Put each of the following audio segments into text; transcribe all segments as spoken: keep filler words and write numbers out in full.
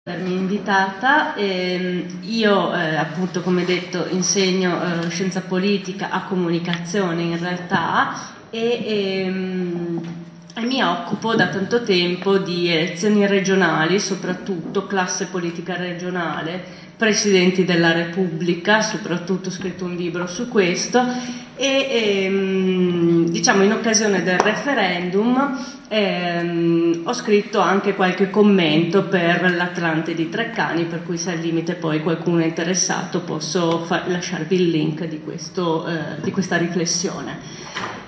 Avermi invitata. Eh, io eh, appunto, come detto, insegno eh, scienza politica a comunicazione in realtà e, ehm, e mi occupo da tanto tempo di elezioni regionali, soprattutto classe politica regionale, presidenti della Repubblica, soprattutto ho scritto un libro su questo e ehm, diciamo in occasione del referendum ehm, ho scritto anche qualche commento per l'Atlante di Treccani, per cui se al limite poi qualcuno è interessato posso fa- lasciarvi il link di, questo, eh, di questa riflessione.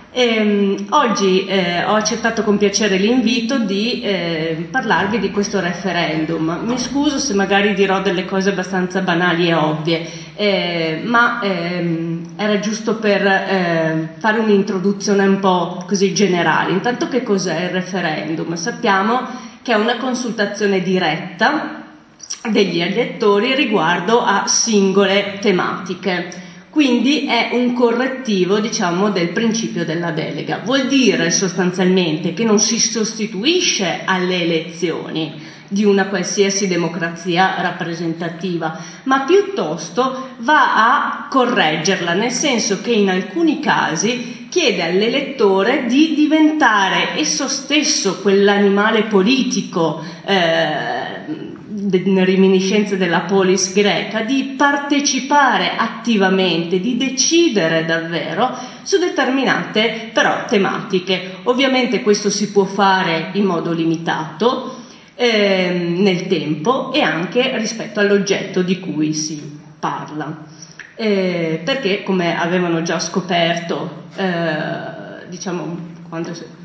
E, oggi eh, ho accettato con piacere l'invito di eh, parlarvi di questo referendum. Mi scuso se magari dirò delle cose abbastanza banali e ovvie, eh, ma ehm, era giusto per eh, fare un'introduzione un po' così generale. Intanto, che cos'è il referendum? Sappiamo che è una consultazione diretta degli elettori riguardo a singole tematiche. Quindi è un correttivo, diciamo, del principio della delega. Vuol dire sostanzialmente che non si sostituisce alle elezioni di una qualsiasi democrazia rappresentativa, ma piuttosto va a correggerla, nel senso che in alcuni casi chiede all'elettore di diventare esso stesso quell'animale politico, eh, reminiscenze della polis greca, di partecipare attivamente, di decidere davvero su determinate però tematiche. Ovviamente questo si può fare in modo limitato eh, nel tempo e anche rispetto all'oggetto di cui si parla, eh, perché come avevano già scoperto eh, diciamo quando si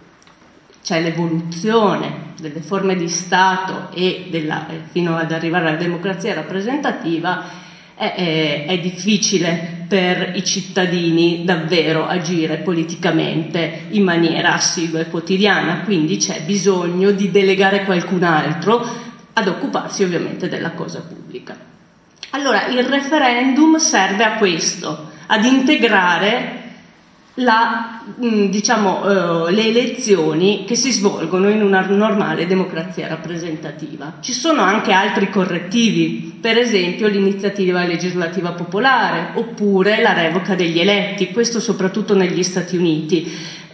c'è l'evoluzione delle forme di Stato e della, fino ad arrivare alla democrazia rappresentativa, è, è, è difficile per i cittadini davvero agire politicamente in maniera assidua e quotidiana, quindi c'è bisogno di delegare qualcun altro ad occuparsi ovviamente della cosa pubblica. Allora, il referendum serve a questo, ad integrare La, diciamo, eh, le elezioni che si svolgono in una normale democrazia rappresentativa. Ci sono anche altri correttivi, per esempio l'iniziativa legislativa popolare oppure la revoca degli eletti, questo soprattutto negli Stati Uniti.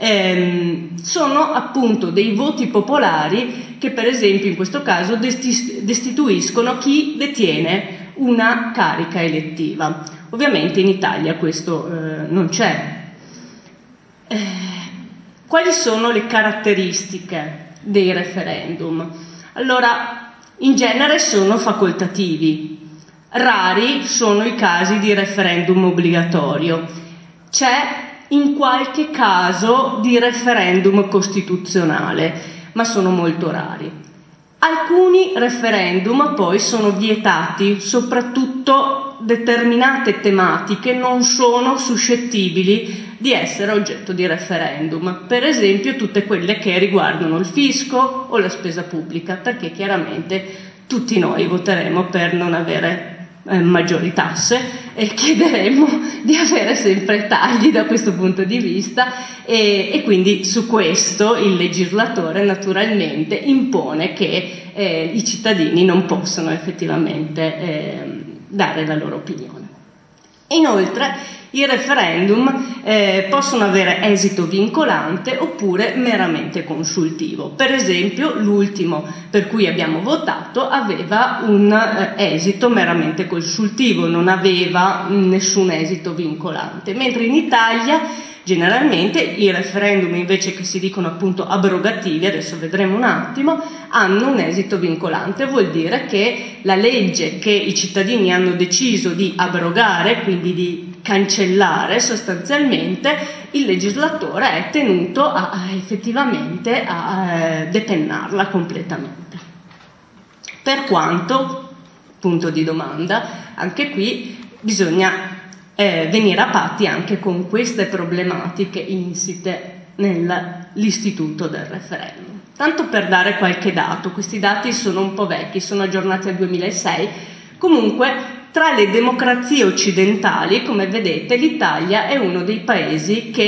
Eh, sono appunto dei voti popolari che per esempio in questo caso desti- destituiscono chi detiene una carica elettiva. Ovviamente in Italia questo eh, non c'è. Eh, quali sono le caratteristiche dei referendum? Allora, in genere sono facoltativi, rari sono i casi di referendum obbligatorio, c'è in qualche caso di referendum costituzionale, ma sono molto rari. Alcuni referendum poi sono vietati, soprattutto determinate tematiche non sono suscettibili di essere oggetto di referendum, per esempio tutte quelle che riguardano il fisco o la spesa pubblica, perché chiaramente tutti noi voteremo per non avere eh, maggiori tasse e chiederemo di avere sempre tagli da questo punto di vista e, e quindi su questo il legislatore naturalmente impone che eh, i cittadini non possono effettivamente eh, dare la loro opinione. Inoltre i referendum eh, possono avere esito vincolante oppure meramente consultivo. Per esempio l'ultimo per cui abbiamo votato aveva un eh, esito meramente consultivo, non aveva nessun esito vincolante, mentre in Italia generalmente i referendum, invece che si dicono appunto abrogativi, adesso vedremo un attimo, hanno un esito vincolante. Vuol dire che la legge che i cittadini hanno deciso di abrogare, quindi di cancellare sostanzialmente, il legislatore è tenuto a, a effettivamente a eh, depennarla completamente. Per quanto, punto di domanda, anche qui bisogna eh, venire a patti anche con queste problematiche insite nell'istituto del referendum. Tanto per dare qualche dato, questi dati sono un po' vecchi, sono aggiornati al duemilasei, comunque tra le democrazie occidentali, come vedete, l'Italia è uno dei paesi che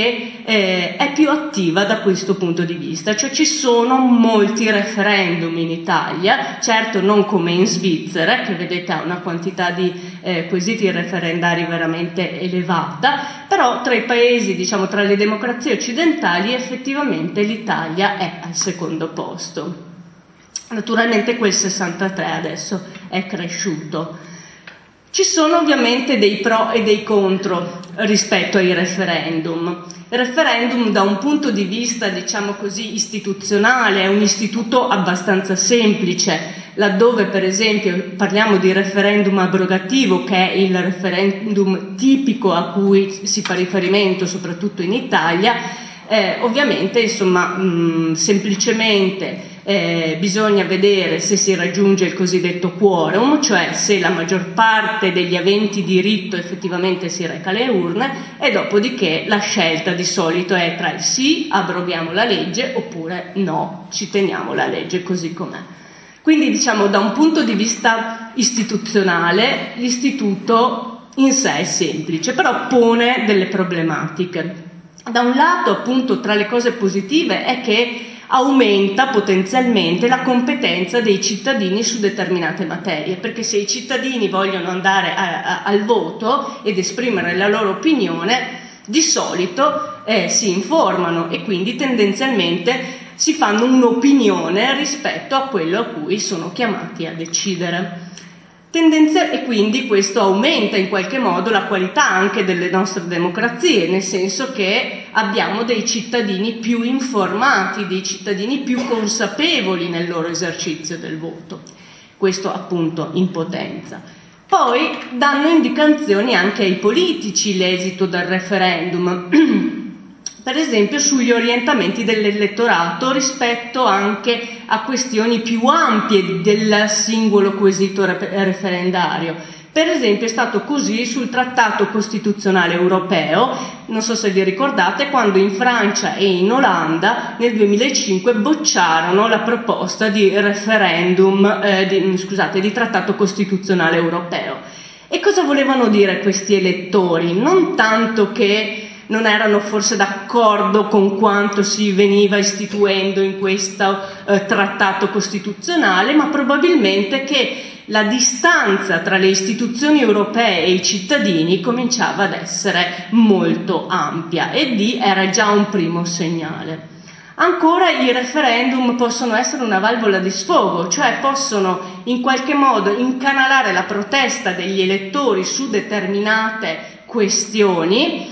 eh, è più attiva da questo punto di vista, cioè ci sono molti referendum in Italia, certo non come in Svizzera, che vedete ha una quantità di eh, quesiti referendari veramente elevata, però tra i paesi, diciamo tra le democrazie occidentali, effettivamente l'Italia è al secondo posto. Naturalmente quel sessantatré adesso è cresciuto. Ci sono ovviamente dei pro e dei contro rispetto ai referendum. Il referendum da un punto di vista, diciamo così, istituzionale è un istituto abbastanza semplice, laddove per esempio parliamo di referendum abrogativo, che è il referendum tipico a cui si fa riferimento soprattutto in Italia, eh, ovviamente insomma mh, semplicemente Eh, bisogna vedere se si raggiunge il cosiddetto quorum, cioè se la maggior parte degli aventi diritto effettivamente si reca alle urne, e dopodiché la scelta di solito è tra il sì, abroghiamo la legge, oppure no, ci teniamo la legge così com'è. Quindi diciamo da un punto di vista istituzionale l'istituto in sé è semplice, però pone delle problematiche. Da un lato appunto tra le cose positive è che aumenta potenzialmente la competenza dei cittadini su determinate materie, perché se i cittadini vogliono andare a, a, al voto ed esprimere la loro opinione, di solito eh, si informano e quindi tendenzialmente si fanno un'opinione rispetto a quello a cui sono chiamati a decidere. Tendenze, e quindi questo aumenta in qualche modo la qualità anche delle nostre democrazie, nel senso che abbiamo dei cittadini più informati, dei cittadini più consapevoli nel loro esercizio del voto. Questo appunto in potenza. Poi danno indicazioni anche ai politici l'esito del referendum, per esempio sugli orientamenti dell'elettorato rispetto anche a questioni più ampie del singolo quesito referendario. Per esempio è stato così sul Trattato Costituzionale Europeo, non so se vi ricordate, quando in Francia e in Olanda nel duemilacinque bocciarono la proposta di referendum, eh, di, scusate, di Trattato Costituzionale Europeo. E cosa volevano dire questi elettori? Non tanto che non erano forse d'accordo con quanto si veniva istituendo in questo eh, trattato costituzionale, ma probabilmente che la distanza tra le istituzioni europee e i cittadini cominciava ad essere molto ampia, e lì era già un primo segnale. Ancora i referendum possono essere una valvola di sfogo, cioè possono in qualche modo incanalare la protesta degli elettori su determinate questioni,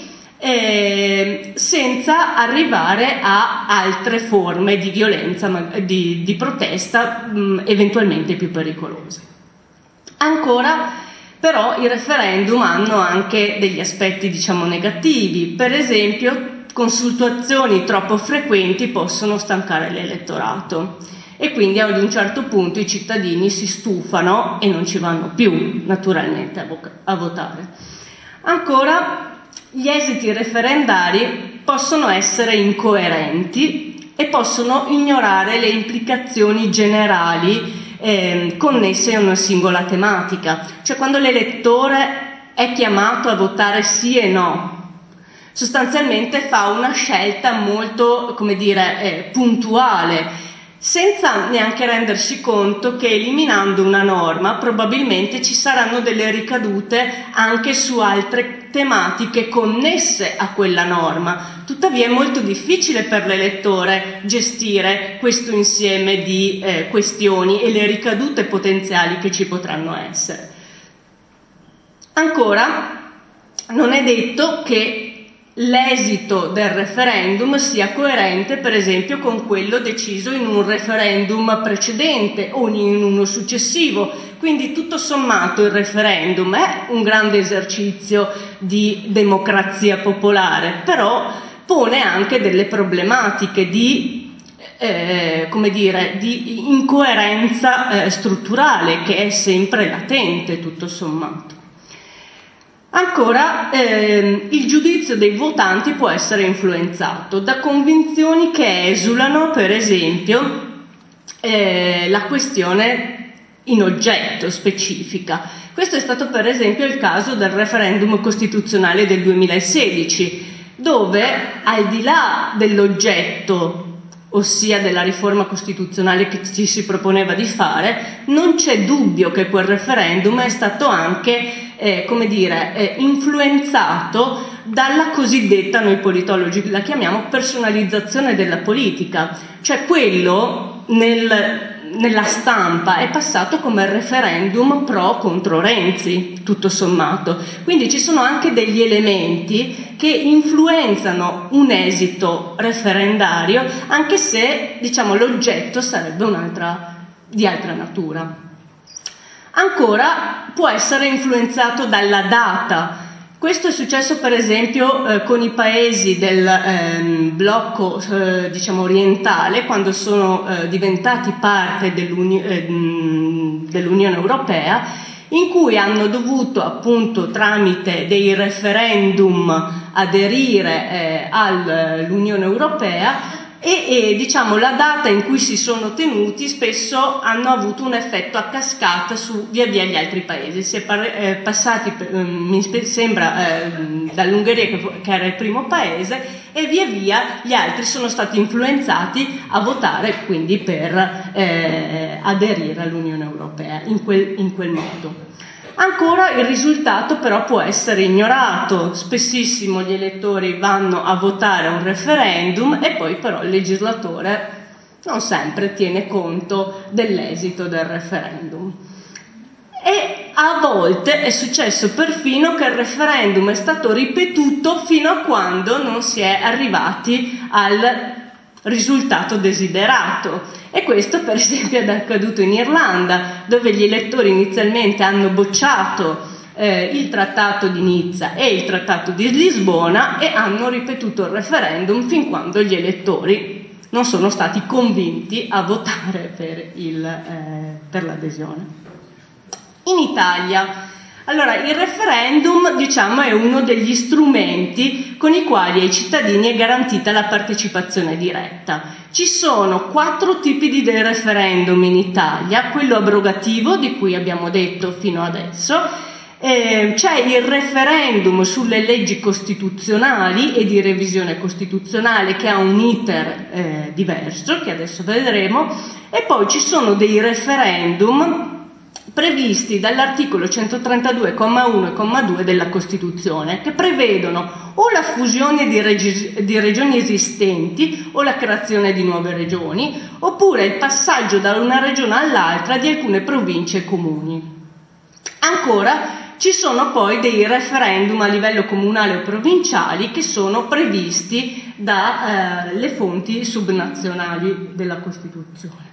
Eh, senza arrivare a altre forme di violenza, di, di protesta mh, eventualmente più pericolose. Ancora, però, i referendum hanno anche degli aspetti, diciamo, negativi. Per esempio, consultazioni troppo frequenti possono stancare l'elettorato e quindi ad un certo punto i cittadini si stufano e non ci vanno più, naturalmente, a, vo- a votare. Ancora, gli esiti referendari possono essere incoerenti e possono ignorare le implicazioni generali eh, connesse a una singola tematica. Cioè quando l'elettore è chiamato a votare sì e no, sostanzialmente fa una scelta molto, come dire, eh, puntuale, senza neanche rendersi conto che eliminando una norma probabilmente ci saranno delle ricadute anche su altre tematiche connesse a quella norma. Tuttavia è molto difficile per l'elettore gestire questo insieme di eh, questioni e le ricadute potenziali che ci potranno essere. Ancora, non è detto che l'esito del referendum sia coerente, per esempio, con quello deciso in un referendum precedente o in uno successivo. Quindi, tutto sommato, il referendum è un grande esercizio di democrazia popolare, però pone anche delle problematiche di, eh, come dire, di incoerenza eh, strutturale, che è sempre latente, tutto sommato. Ancora, ehm, il giudizio dei votanti può essere influenzato da convinzioni che esulano, per esempio, eh, la questione in oggetto specifica. Questo è stato per esempio il caso del referendum costituzionale del duemilasedici, dove al di là dell'oggetto, ossia della riforma costituzionale che ci si proponeva di fare, non c'è dubbio che quel referendum è stato anche, eh, come dire, eh, influenzato dalla cosiddetta, noi politologi la chiamiamo, personalizzazione della politica, cioè quello nel, nella stampa è passato come referendum pro contro Renzi, tutto sommato. Quindi ci sono anche degli elementi che influenzano un esito referendario, anche se, diciamo, l'oggetto sarebbe un'altra, di altra natura. Ancora può essere influenzato dalla data. Questo è successo per esempio eh, con i paesi del ehm, blocco eh, diciamo orientale, quando sono eh, diventati parte dell'Uni- eh, dell'Unione Europea, in cui hanno dovuto appunto tramite dei referendum aderire eh, all'Unione Europea e, e diciamo la data in cui si sono tenuti spesso hanno avuto un effetto a cascata su via via gli altri paesi. Si è par- eh, passati, eh, mi sembra, eh, dall'Ungheria che, che era il primo paese, e via via gli altri sono stati influenzati a votare quindi per eh, aderire all'Unione Europea in quel, in quel modo. Ancora il risultato però può essere ignorato, spessissimo gli elettori vanno a votare a un referendum e poi però il legislatore non sempre tiene conto dell'esito del referendum. E a volte è successo perfino che il referendum è stato ripetuto fino a quando non si è arrivati al risultato desiderato. E questo per esempio è accaduto in Irlanda, dove gli elettori inizialmente hanno bocciato eh, il trattato di Nizza e il trattato di Lisbona e hanno ripetuto il referendum fin quando gli elettori non sono stati convinti a votare per, il, eh, per l'adesione. In Italia, allora, il referendum, diciamo, è uno degli strumenti con i quali ai cittadini è garantita la partecipazione diretta. Ci sono quattro tipi di referendum in Italia: quello abrogativo, di cui abbiamo detto fino adesso, eh, c'è il referendum sulle leggi costituzionali e di revisione costituzionale, che ha un iter eh, diverso, che adesso vedremo, e poi ci sono dei referendum previsti dall'articolo centotrentadue comma uno e comma due della Costituzione, che prevedono o la fusione di, regi- di regioni esistenti o la creazione di nuove regioni, oppure il passaggio da una regione all'altra di alcune province e comuni. Ancora ci sono poi dei referendum a livello comunale o provinciali che sono previsti dalle eh, fonti subnazionali della Costituzione.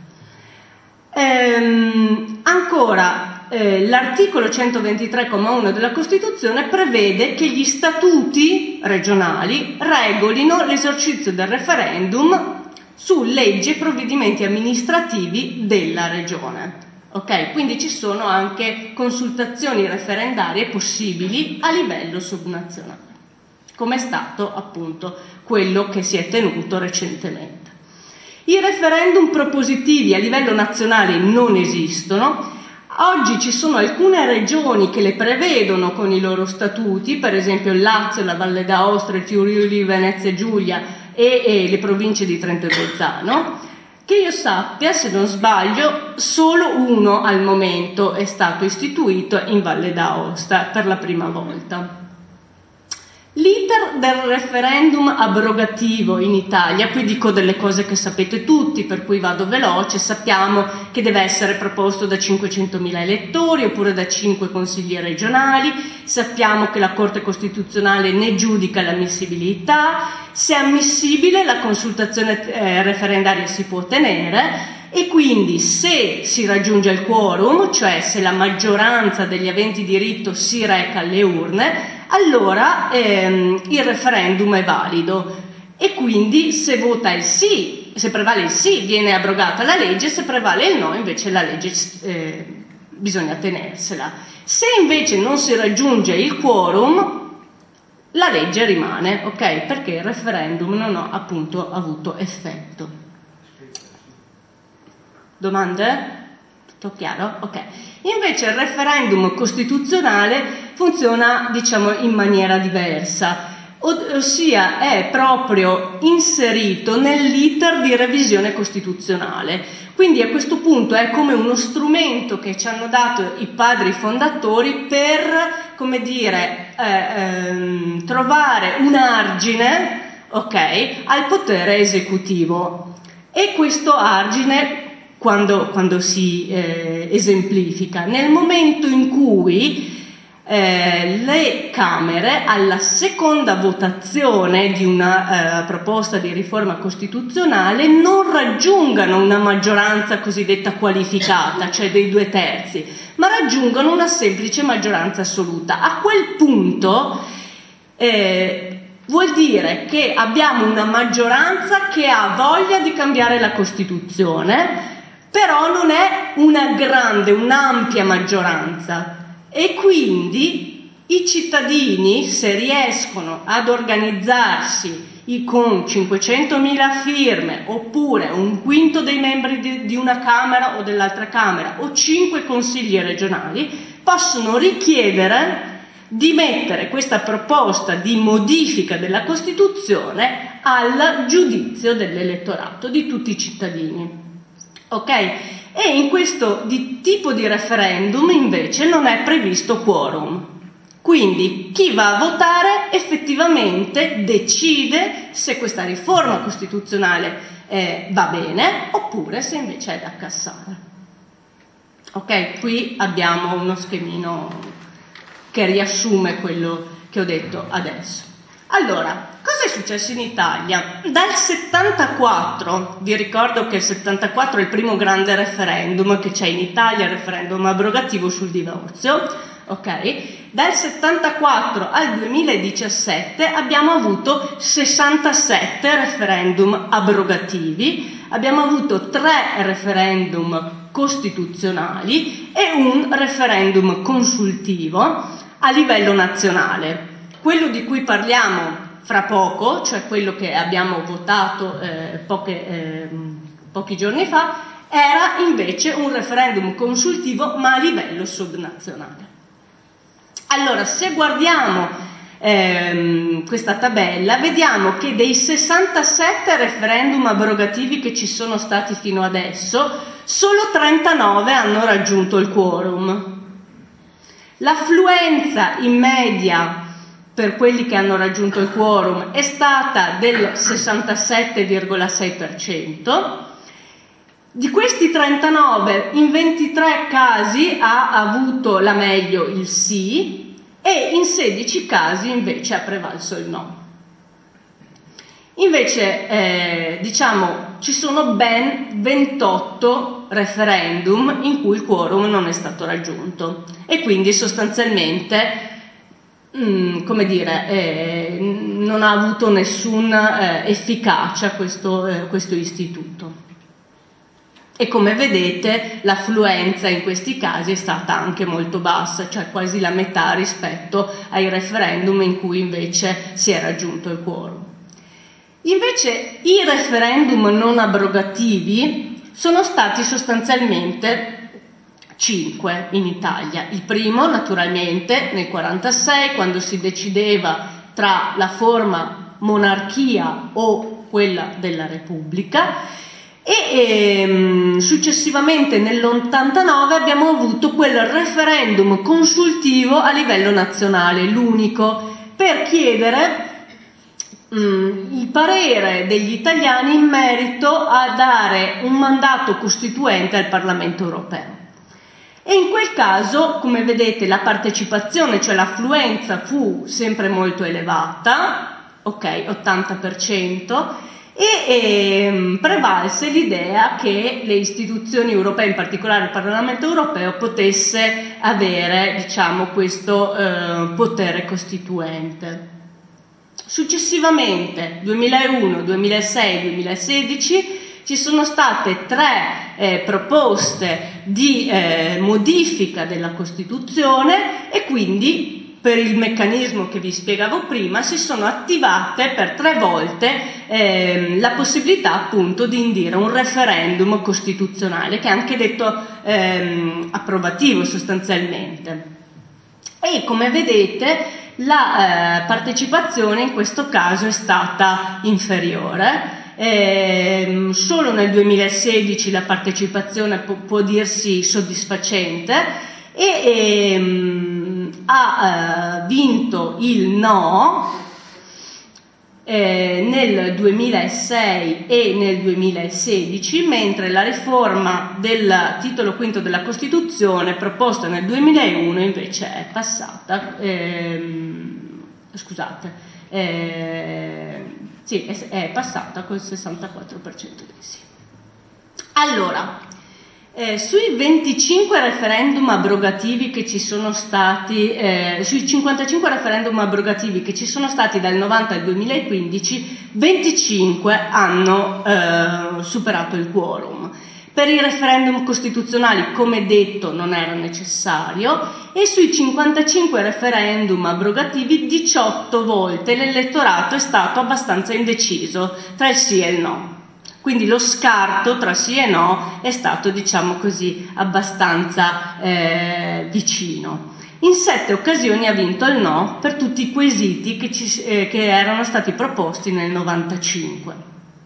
Ehm, ancora eh, l'articolo centoventitré comma uno della Costituzione prevede che gli statuti regionali regolino l'esercizio del referendum su leggi e provvedimenti amministrativi della regione. Ok, quindi ci sono anche consultazioni referendarie possibili a livello subnazionale, come è stato appunto quello che si è tenuto recentemente. I referendum propositivi a livello nazionale non esistono. Oggi ci sono alcune regioni che le prevedono con i loro statuti, per esempio il Lazio, la Valle d'Aosta, il Friuli, Venezia e Giulia e, e le province di Trento e Bolzano. Che io sappia, se non sbaglio, solo uno al momento è stato istituito in Valle d'Aosta per la prima volta. L'iter del referendum abrogativo in Italia, qui dico delle cose che sapete tutti, per cui vado veloce. Sappiamo che deve essere proposto da cinquecentomila elettori oppure da cinque consigli regionali, sappiamo che la Corte Costituzionale ne giudica l'ammissibilità, se è ammissibile la consultazione eh, referendaria si può tenere, e quindi se si raggiunge il quorum, cioè se la maggioranza degli aventi diritto si reca alle urne, allora ehm, il referendum è valido, e quindi se vota il sì, se prevale il sì viene abrogata la legge, se prevale il no invece la legge eh, bisogna tenersela. Se invece non si raggiunge il quorum, la legge rimane, ok? Perché il referendum non ha appunto avuto effetto. Domande? Tutto chiaro? Ok. Invece il referendum costituzionale funziona, diciamo, in maniera diversa. ossia è proprio inserito nell'iter di revisione costituzionale. Quindi a questo punto è come uno strumento che ci hanno dato i padri fondatori per, come dire, eh, ehm, trovare un argine, ok, al potere esecutivo. E questo argine quando, quando si eh, esemplifica nel momento in cui Eh, le Camere alla seconda votazione di una eh, proposta di riforma costituzionale non raggiungano una maggioranza cosiddetta qualificata, cioè dei due terzi, ma raggiungano una semplice maggioranza assoluta. A quel punto eh, vuol dire che abbiamo una maggioranza che ha voglia di cambiare la Costituzione, però non è una grande, un'ampia maggioranza. E quindi i cittadini, se riescono ad organizzarsi con cinquecentomila firme, oppure un quinto dei membri di, di una Camera o dell'altra Camera, o cinque consigli regionali, possono richiedere di mettere questa proposta di modifica della Costituzione al giudizio dell'elettorato, di tutti i cittadini. Ok? E in questo di tipo di referendum invece non è previsto quorum. Quindi chi va a votare effettivamente decide se questa riforma costituzionale eh, va bene oppure se invece è da cassare. Ok? Qui abbiamo uno schemino che riassume quello che ho detto adesso. Allora, cosa è successo in Italia? Dal settantaquattro, vi ricordo che il settantaquattro è il primo grande referendum che c'è in Italia, il referendum abrogativo sul divorzio, ok? Dal settantaquattro al duemiladiciassette abbiamo avuto sessantasette referendum abrogativi, abbiamo avuto tre referendum costituzionali e un referendum consultivo a livello nazionale. Quello di cui parliamo fra poco, cioè quello che abbiamo votato eh, poche, eh, pochi giorni fa, era invece un referendum consultivo ma a livello subnazionale. Allora, se guardiamo ehm, questa tabella, vediamo che dei sessantasette referendum abrogativi che ci sono stati fino adesso, solo trentanove hanno raggiunto il quorum. L'affluenza in media per quelli che hanno raggiunto il quorum è stata del sessantasette virgola sei per cento. Di questi trentanove, in ventitré casi ha avuto la meglio il sì e in sedici casi invece ha prevalso il no. Invece, eh, diciamo, ci sono ben ventotto referendum in cui il quorum non è stato raggiunto e quindi sostanzialmente Mm, come dire, eh, non ha avuto nessuna eh, efficacia questo, eh, questo istituto. E come vedete l'affluenza in questi casi è stata anche molto bassa, cioè quasi la metà rispetto ai referendum in cui invece si è raggiunto il quorum. Invece i referendum non abrogativi sono stati sostanzialmente cinque in Italia. Il primo naturalmente nel quarantasei, quando si decideva tra la forma monarchia o quella della Repubblica, e ehm, successivamente nell'ottantanove abbiamo avuto quel referendum consultivo a livello nazionale, l'unico, per chiedere Mm, il parere degli italiani in merito a dare un mandato costituente al Parlamento europeo. E in quel caso, come vedete, la partecipazione, cioè l'affluenza, fu sempre molto elevata, ok, ottanta per cento, e eh, prevalse l'idea che le istituzioni europee, in particolare il Parlamento europeo, potesse avere, diciamo, questo eh, potere costituente. Successivamente, duemilauno, duemilasei, duemilasedici, ci sono state tre eh, proposte di eh, modifica della Costituzione e quindi, per il meccanismo che vi spiegavo prima, si sono attivate per tre volte eh, la possibilità appunto di indire un referendum costituzionale, che è anche detto eh, approvativo sostanzialmente. e come vedete la eh, partecipazione in questo caso è stata inferiore. Eh, solo nel duemilasedici la partecipazione può, può dirsi soddisfacente e ehm, ha eh, vinto il no eh, nel duemilasei e nel duemilasedici, mentre la riforma del titolo quinto della Costituzione proposta nel duemilauno invece è passata, ehm, scusate, eh, sì, è, è passata col sessantaquattro per cento dei sì. Allora, eh, sui venticinque referendum abrogativi che ci sono stati, eh, sui cinquantacinque referendum abrogativi che ci sono stati dal novanta al duemilaquindici, venticinque hanno eh, superato il quorum. Per i referendum costituzionali, come detto, non era necessario, e sui cinquantacinque referendum abrogativi diciotto volte l'elettorato è stato abbastanza indeciso tra il sì e il no. Quindi lo scarto tra sì e no è stato, diciamo così, abbastanza eh, vicino. In sette occasioni ha vinto il no per tutti i quesiti che, ci, eh, che erano stati proposti nel novantacinque.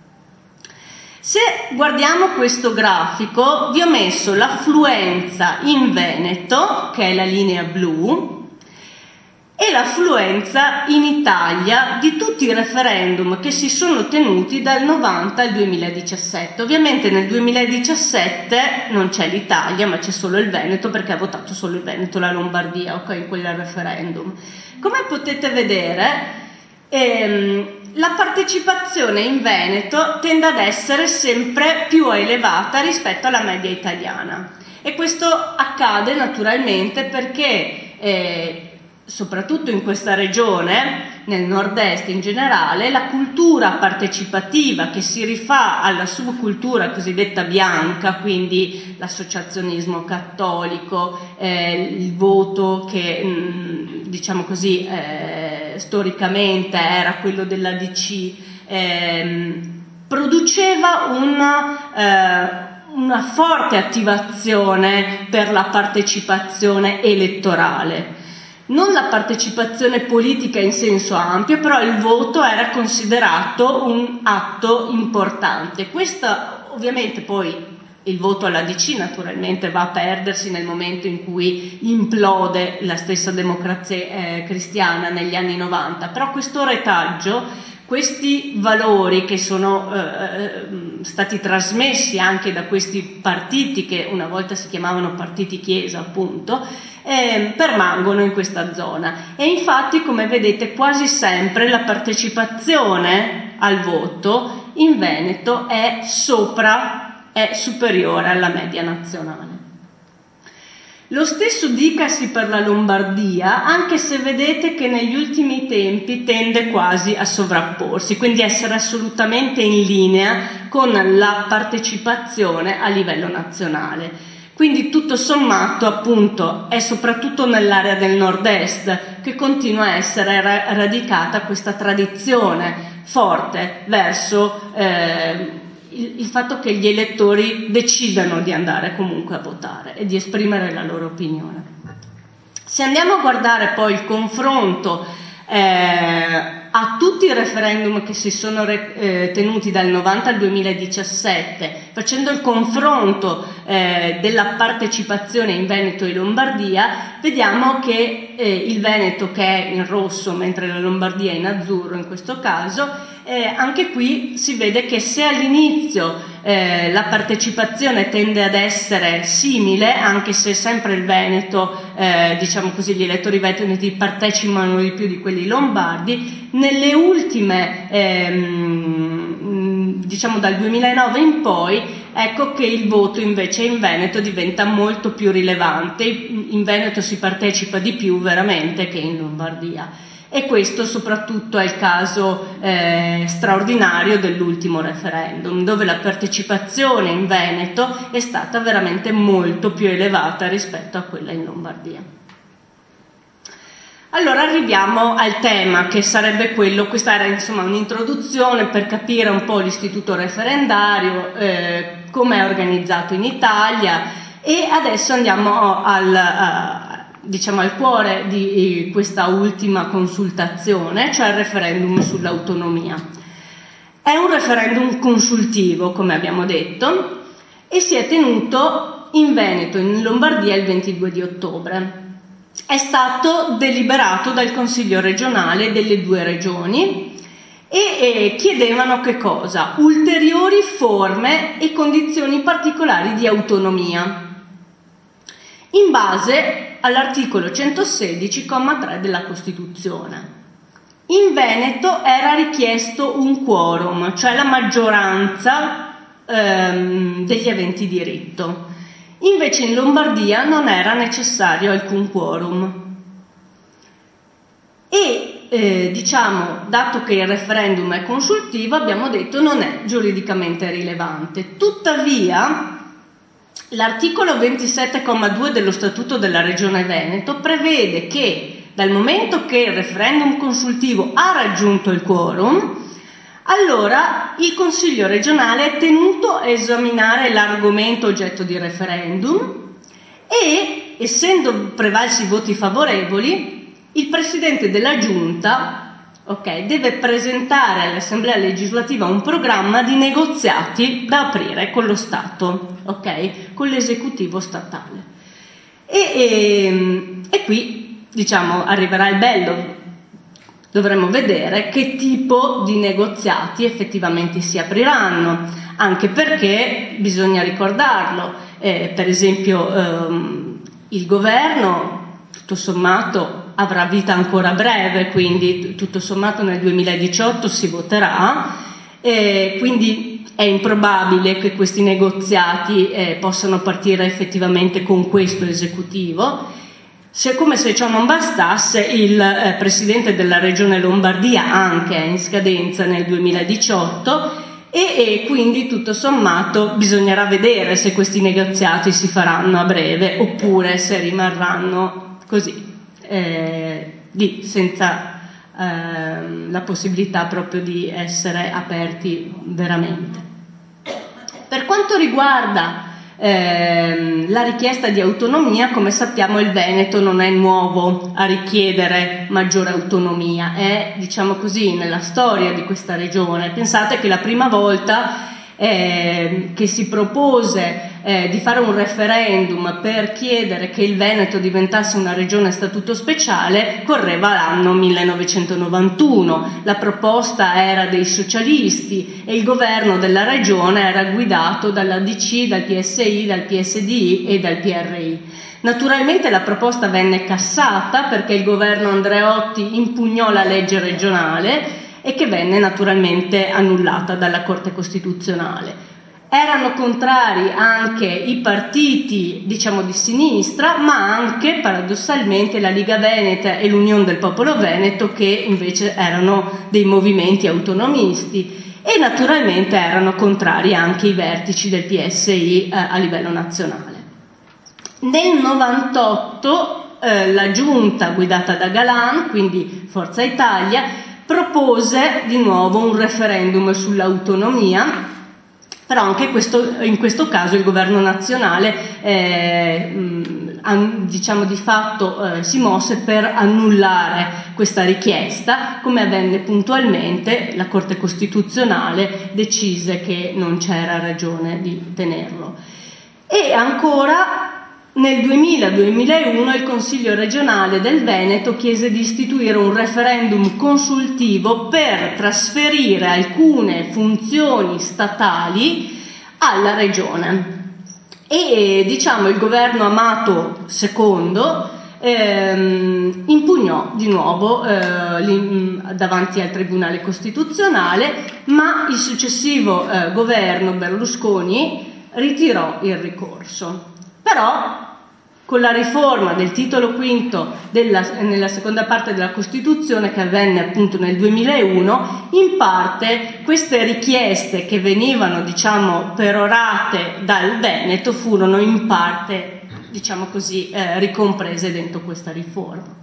Se guardiamo questo grafico, vi ho messo l'affluenza in Veneto, che è la linea blu, e l'affluenza in Italia di tutti i referendum che si sono tenuti dal novanta al duemiladiciassette. Ovviamente nel duemiladiciassette non c'è l'Italia, ma c'è solo il Veneto, perché ha votato solo il Veneto, la Lombardia, ok, in quel referendum. Come potete vedere, ehm, la partecipazione in Veneto tende ad essere sempre più elevata rispetto alla media italiana, e questo accade naturalmente perché eh, soprattutto in questa regione, nel nord-est in generale, la cultura partecipativa che si rifà alla subcultura cosiddetta bianca, quindi l'associazionismo cattolico, eh, il voto che mh, diciamo così eh, storicamente era quello della D C, eh, produceva una, eh, una forte attivazione per la partecipazione elettorale. Non la partecipazione politica in senso ampio, però il voto era considerato un atto importante. Questo ovviamente poi il voto alla D C naturalmente va a perdersi nel momento in cui implode la stessa democrazia eh, cristiana negli anni novanta, però questo retaggio, questi valori che sono eh, stati trasmessi anche da questi partiti che una volta si chiamavano partiti chiesa appunto, Eh, permangono in questa zona, e infatti come vedete quasi sempre la partecipazione al voto in Veneto è sopra, è superiore alla media nazionale. Lo stesso dicasi per la Lombardia, anche se vedete che negli ultimi tempi tende quasi a sovrapporsi, quindi essere assolutamente in linea con la partecipazione a livello nazionale. Quindi tutto sommato appunto è soprattutto nell'area del nord-est che continua a essere ra- radicata questa tradizione forte verso eh, il, il fatto che gli elettori decidano di andare comunque a votare e di esprimere la loro opinione. Se andiamo a guardare poi il confronto eh, a tutti i referendum che si sono re, eh, tenuti dal novanta al duemiladiciassette, facendo il confronto eh, della partecipazione in Veneto e Lombardia, vediamo che eh, il Veneto, che è in rosso mentre la Lombardia è in azzurro in questo caso, eh, anche qui si vede che se all'inizio eh, la partecipazione tende ad essere simile, anche se sempre il Veneto, eh, diciamo così, gli elettori veneti partecipano di più di quelli lombardi, nelle ultime, ehm, diciamo dal duemilanove in poi, ecco che il voto invece in Veneto diventa molto più rilevante, in Veneto si partecipa di più veramente che in Lombardia. E questo soprattutto è il caso eh, straordinario dell'ultimo referendum, dove la partecipazione in Veneto è stata veramente molto più elevata rispetto a quella in Lombardia. Allora arriviamo al tema, che sarebbe quello, questa era insomma un'introduzione per capire un po' l'istituto referendario, eh, come è organizzato in Italia, e adesso andiamo al... A, diciamo al cuore di questa ultima consultazione, cioè il referendum sull'autonomia. È un referendum consultivo, come abbiamo detto, e si è tenuto in Veneto, in Lombardia, il ventidue di ottobre. È stato deliberato dal Consiglio regionale delle due regioni e, e chiedevano che cosa? Ulteriori forme e condizioni particolari di autonomia, in base all'articolo centosedici, comma tre della Costituzione. In Veneto era richiesto un quorum, cioè la maggioranza ehm, degli aventi diritto. Invece in Lombardia non era necessario alcun quorum. E eh, diciamo, dato che il referendum è consultivo, abbiamo detto non è giuridicamente rilevante. Tuttavia, l'articolo ventisette, comma due dello Statuto della Regione Veneto prevede che dal momento che il referendum consultivo ha raggiunto il quorum, allora il Consiglio regionale è tenuto a esaminare l'argomento oggetto di referendum e, essendo prevalsi voti favorevoli, il Presidente della Giunta, okay, deve presentare all'Assemblea legislativa un programma di negoziati da aprire con lo Stato, okay, con l'esecutivo statale. E, e, e qui, diciamo, arriverà il bello. Dovremo vedere che tipo di negoziati effettivamente si apriranno, anche perché bisogna ricordarlo, eh, per esempio ehm, il governo tutto sommato avrà vita ancora breve, quindi tutto sommato nel duemiladiciotto si voterà, eh, quindi è improbabile che questi negoziati eh, possano partire effettivamente con questo esecutivo. Se, come se ciò non bastasse, il eh, Presidente della Regione Lombardia anche è in scadenza nel duemiladiciotto e, e quindi tutto sommato bisognerà vedere se questi negoziati si faranno a breve oppure se rimarranno così, eh, lì, senza eh, la possibilità proprio di essere aperti veramente. Per quanto riguarda Eh, la richiesta di autonomia, come sappiamo il Veneto non è nuovo a richiedere maggiore autonomia, è, diciamo così, nella storia di questa regione. Pensate che la prima volta eh, che si propose eh, di fare un referendum per chiedere che il Veneto diventasse una regione a statuto speciale correva l'anno millenovecentonovantuno. La proposta era dei socialisti e il governo della regione era guidato dalla D C, dal P S I, dal P S D I e dal P R I. Naturalmente la proposta venne cassata perché il governo Andreotti impugnò la legge regionale e che venne naturalmente annullata dalla Corte Costituzionale. Erano contrari anche i partiti, diciamo, di sinistra, ma anche, paradossalmente, la Liga Veneta e l'Unione del Popolo Veneto, che invece erano dei movimenti autonomisti, e naturalmente erano contrari anche i vertici del P S I eh, a livello nazionale. Nel novantotto eh, la giunta guidata da Galan, quindi Forza Italia, propose di nuovo un referendum sull'autonomia, però anche questo, in questo caso il governo nazionale eh, mh, diciamo di fatto eh, si mosse per annullare questa richiesta. Come avvenne puntualmente, la Corte Costituzionale decise che non c'era ragione di tenerlo. E ancora nel duemila duemilauno il Consiglio regionale del Veneto chiese di istituire un referendum consultivo per trasferire alcune funzioni statali alla regione. E diciamo il governo Amato secondo ehm, impugnò di nuovo eh, davanti al Tribunale Costituzionale, ma il successivo eh, governo Berlusconi ritirò il ricorso. Però con la riforma del titolo quinto della, nella seconda parte della Costituzione, che avvenne appunto nel duemilauno, in parte queste richieste che venivano, diciamo, perorate dal Veneto furono in parte, diciamo così, eh, ricomprese dentro questa riforma.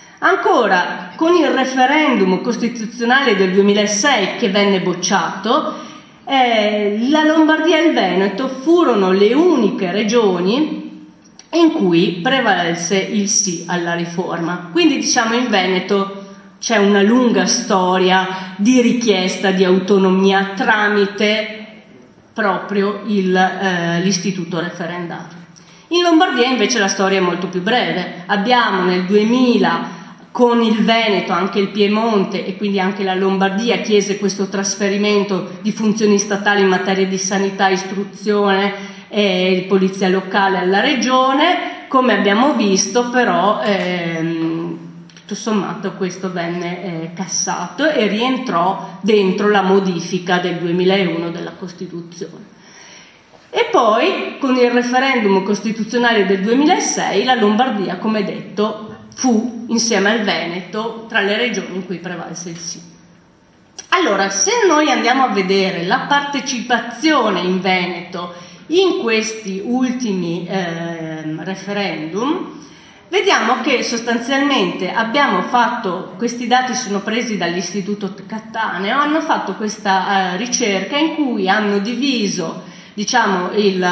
Ancora, con il referendum costituzionale del duemilasei che venne bocciato, eh, la Lombardia e il Veneto furono le uniche regioni in cui prevalse il sì alla riforma. Quindi diciamo in Veneto c'è una lunga storia di richiesta di autonomia tramite proprio il, eh, l'istituto referendario. In Lombardia invece la storia è molto più breve. Abbiamo nel duemila con il Veneto anche il Piemonte e quindi anche la Lombardia chiese questo trasferimento di funzioni statali in materia di sanità, istruzione e polizia locale alla regione. Come abbiamo visto però ehm, tutto sommato questo venne eh, cassato e rientrò dentro la modifica del duemilauno della Costituzione. E poi con il referendum costituzionale del duemilasei la Lombardia, come detto, fu insieme al Veneto tra le regioni in cui prevalse il sì. Allora, se noi andiamo a vedere la partecipazione in Veneto in questi ultimi eh, referendum, vediamo che sostanzialmente abbiamo fatto, questi dati sono presi dall'Istituto Cattaneo, hanno fatto questa eh, ricerca in cui hanno diviso, diciamo, il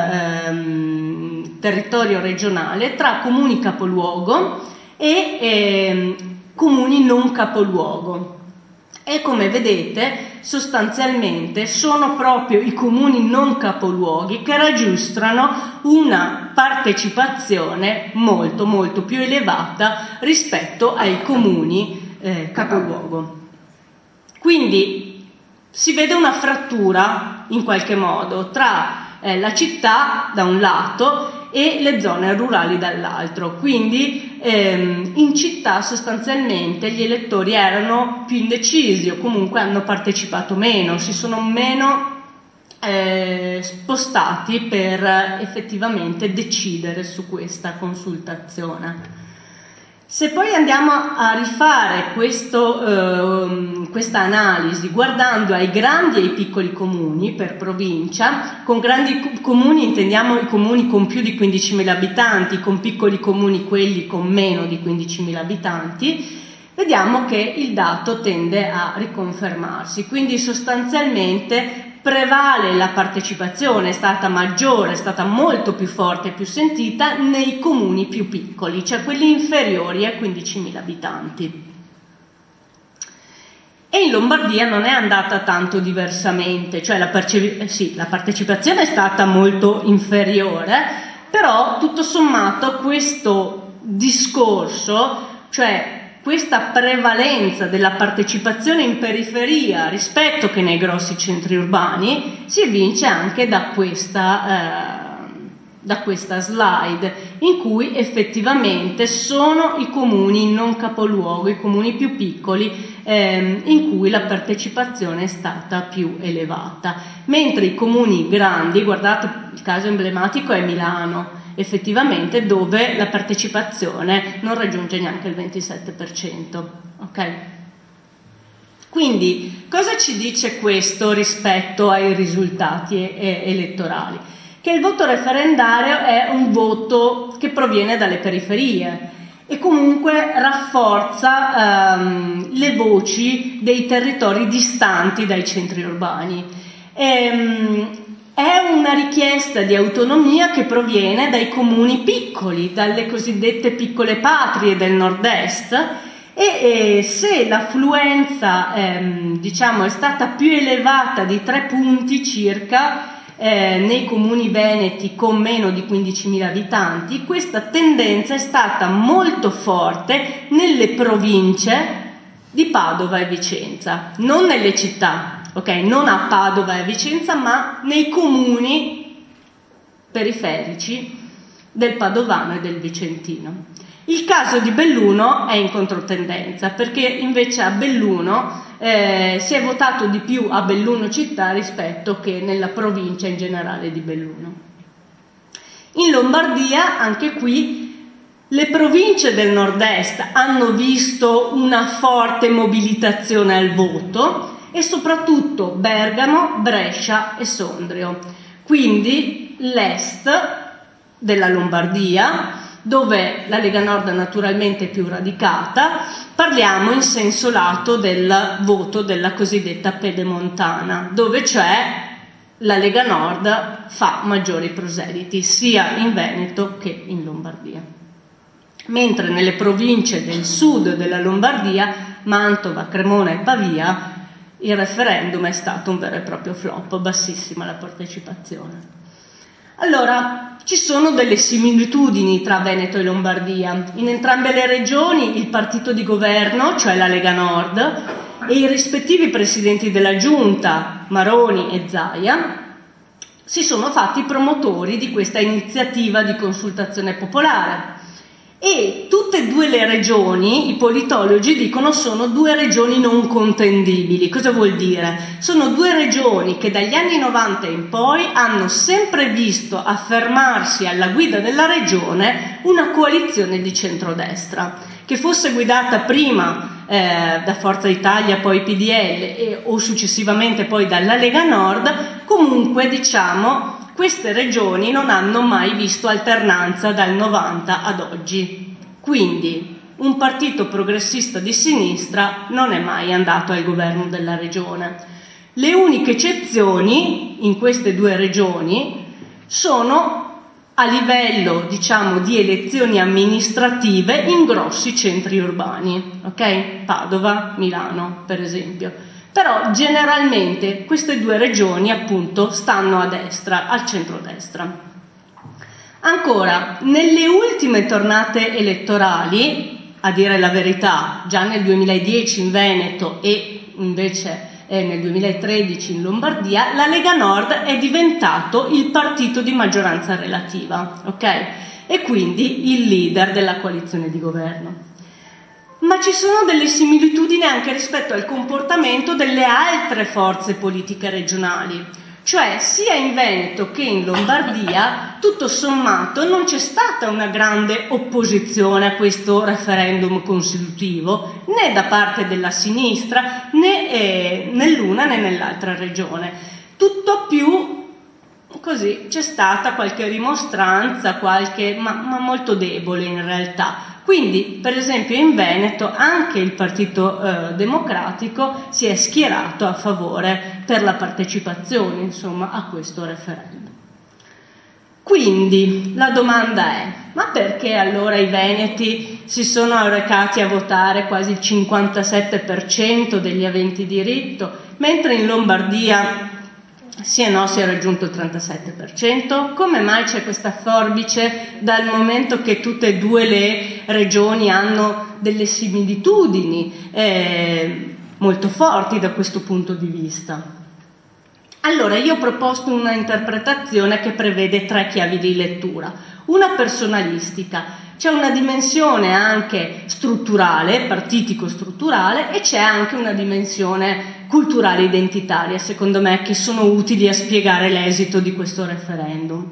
ehm, territorio regionale tra comuni capoluogo e ehm, comuni non capoluogo. E come vedete sostanzialmente sono proprio i comuni non capoluoghi che registrano una partecipazione molto molto più elevata rispetto ai comuni eh, capoluogo. Quindi si vede una frattura in qualche modo tra eh, la città da un lato e le zone rurali dall'altro. Quindi ehm, in città sostanzialmente gli elettori erano più indecisi o comunque hanno partecipato meno, si sono meno eh, spostati per effettivamente decidere su questa consultazione. Se poi andiamo a rifare questo, eh, questa analisi guardando ai grandi e ai piccoli comuni per provincia, con grandi comuni intendiamo i comuni con più di quindicimila abitanti, con piccoli comuni quelli con meno di quindicimila abitanti, vediamo che il dato tende a riconfermarsi, quindi sostanzialmente prevale la partecipazione, è stata maggiore, è stata molto più forte e più sentita nei comuni più piccoli, cioè quelli inferiori a quindicimila abitanti. E in Lombardia non è andata tanto diversamente, cioè la, perce- sì, la partecipazione è stata molto inferiore, però tutto sommato questo discorso, cioè questa prevalenza della partecipazione in periferia rispetto che nei grossi centri urbani si evince anche da questa, eh, da questa slide, in cui effettivamente sono i comuni non capoluogo, i comuni più piccoli, eh, in cui la partecipazione è stata più elevata, mentre i comuni grandi, guardate il caso emblematico è Milano, effettivamente, dove la partecipazione non raggiunge neanche il ventisette per cento. Ok? Quindi cosa ci dice questo rispetto ai risultati e- elettorali? Che il voto referendario è un voto che proviene dalle periferie e comunque rafforza ehm, le voci dei territori distanti dai centri urbani. Ehm, È una richiesta di autonomia che proviene dai comuni piccoli, dalle cosiddette piccole patrie del nord-est e, e se l'affluenza ehm, diciamo è stata più elevata di tre punti circa eh, nei comuni veneti con meno di quindicimila abitanti, questa tendenza è stata molto forte nelle province di Padova e Vicenza, non nelle città. Ok, non a Padova e Vicenza, ma nei comuni periferici del Padovano e del Vicentino. Il caso di Belluno è in controtendenza, perché invece a Belluno eh, si è votato di più a Belluno città rispetto che nella provincia in generale di Belluno. In Lombardia, anche qui, le province del nord-est hanno visto una forte mobilitazione al voto, e soprattutto Bergamo, Brescia e Sondrio. Quindi l'est della Lombardia, dove la Lega Nord naturalmente è più radicata, parliamo in senso lato del voto della cosiddetta pedemontana, dove c'è la Lega Nord fa maggiori proseliti sia in Veneto che in Lombardia. Mentre nelle province del sud della Lombardia, Mantova, Cremona e Pavia, il referendum è stato un vero e proprio flop, bassissima la partecipazione. Allora, ci sono delle similitudini tra Veneto e Lombardia. In entrambe le regioni il partito di governo, cioè la Lega Nord, e i rispettivi presidenti della giunta, Maroni e Zaia, si sono fatti promotori di questa iniziativa di consultazione popolare. E tutte e due le regioni, i politologi dicono, sono due regioni non contendibili. Cosa vuol dire? Sono due regioni che dagli anni novanta in poi hanno sempre visto affermarsi alla guida della regione una coalizione di centrodestra, che fosse guidata prima eh, da Forza Italia, poi P D L e, o successivamente poi dalla Lega Nord. Comunque, diciamo, queste regioni non hanno mai visto alternanza dal novanta ad oggi. Quindi un partito progressista di sinistra non è mai andato al governo della regione. Le uniche eccezioni in queste due regioni sono a livello, diciamo, di elezioni amministrative in grossi centri urbani, ok? Padova, Milano, per esempio. Però generalmente queste due regioni appunto stanno a destra, al centrodestra. Ancora, nelle ultime tornate elettorali, a dire la verità, già nel duemiladieci in Veneto e invece eh, nel duemilatredici in Lombardia, la Lega Nord è diventato il partito di maggioranza relativa, ok? E quindi il leader della coalizione di governo. Ma ci sono delle similitudini anche rispetto al comportamento delle altre forze politiche regionali, cioè sia in Veneto che in Lombardia, tutto sommato, non c'è stata una grande opposizione a questo referendum consultivo, né da parte della sinistra, né eh, nell'una né nell'altra regione. Tutto più così, c'è stata qualche rimostranza, qualche, ma, ma molto debole in realtà. Quindi, per esempio, in Veneto anche il Partito eh, Democratico si è schierato a favore per la partecipazione, insomma, a questo referendum. Quindi la domanda è: ma perché allora i veneti si sono recati a votare quasi il cinquantasette per cento degli aventi diritto, mentre in Lombardia sì e no si è raggiunto il trentasette per cento? Come mai c'è questa forbice, dal momento che tutte e due le regioni hanno delle similitudini eh, molto forti da questo punto di vista? Allora, io ho proposto una interpretazione che prevede tre chiavi di lettura. Una personalistica, c'è una dimensione anche strutturale, partitico-strutturale, e c'è anche una dimensione culturale identitaria, secondo me, che sono utili a spiegare l'esito di questo referendum.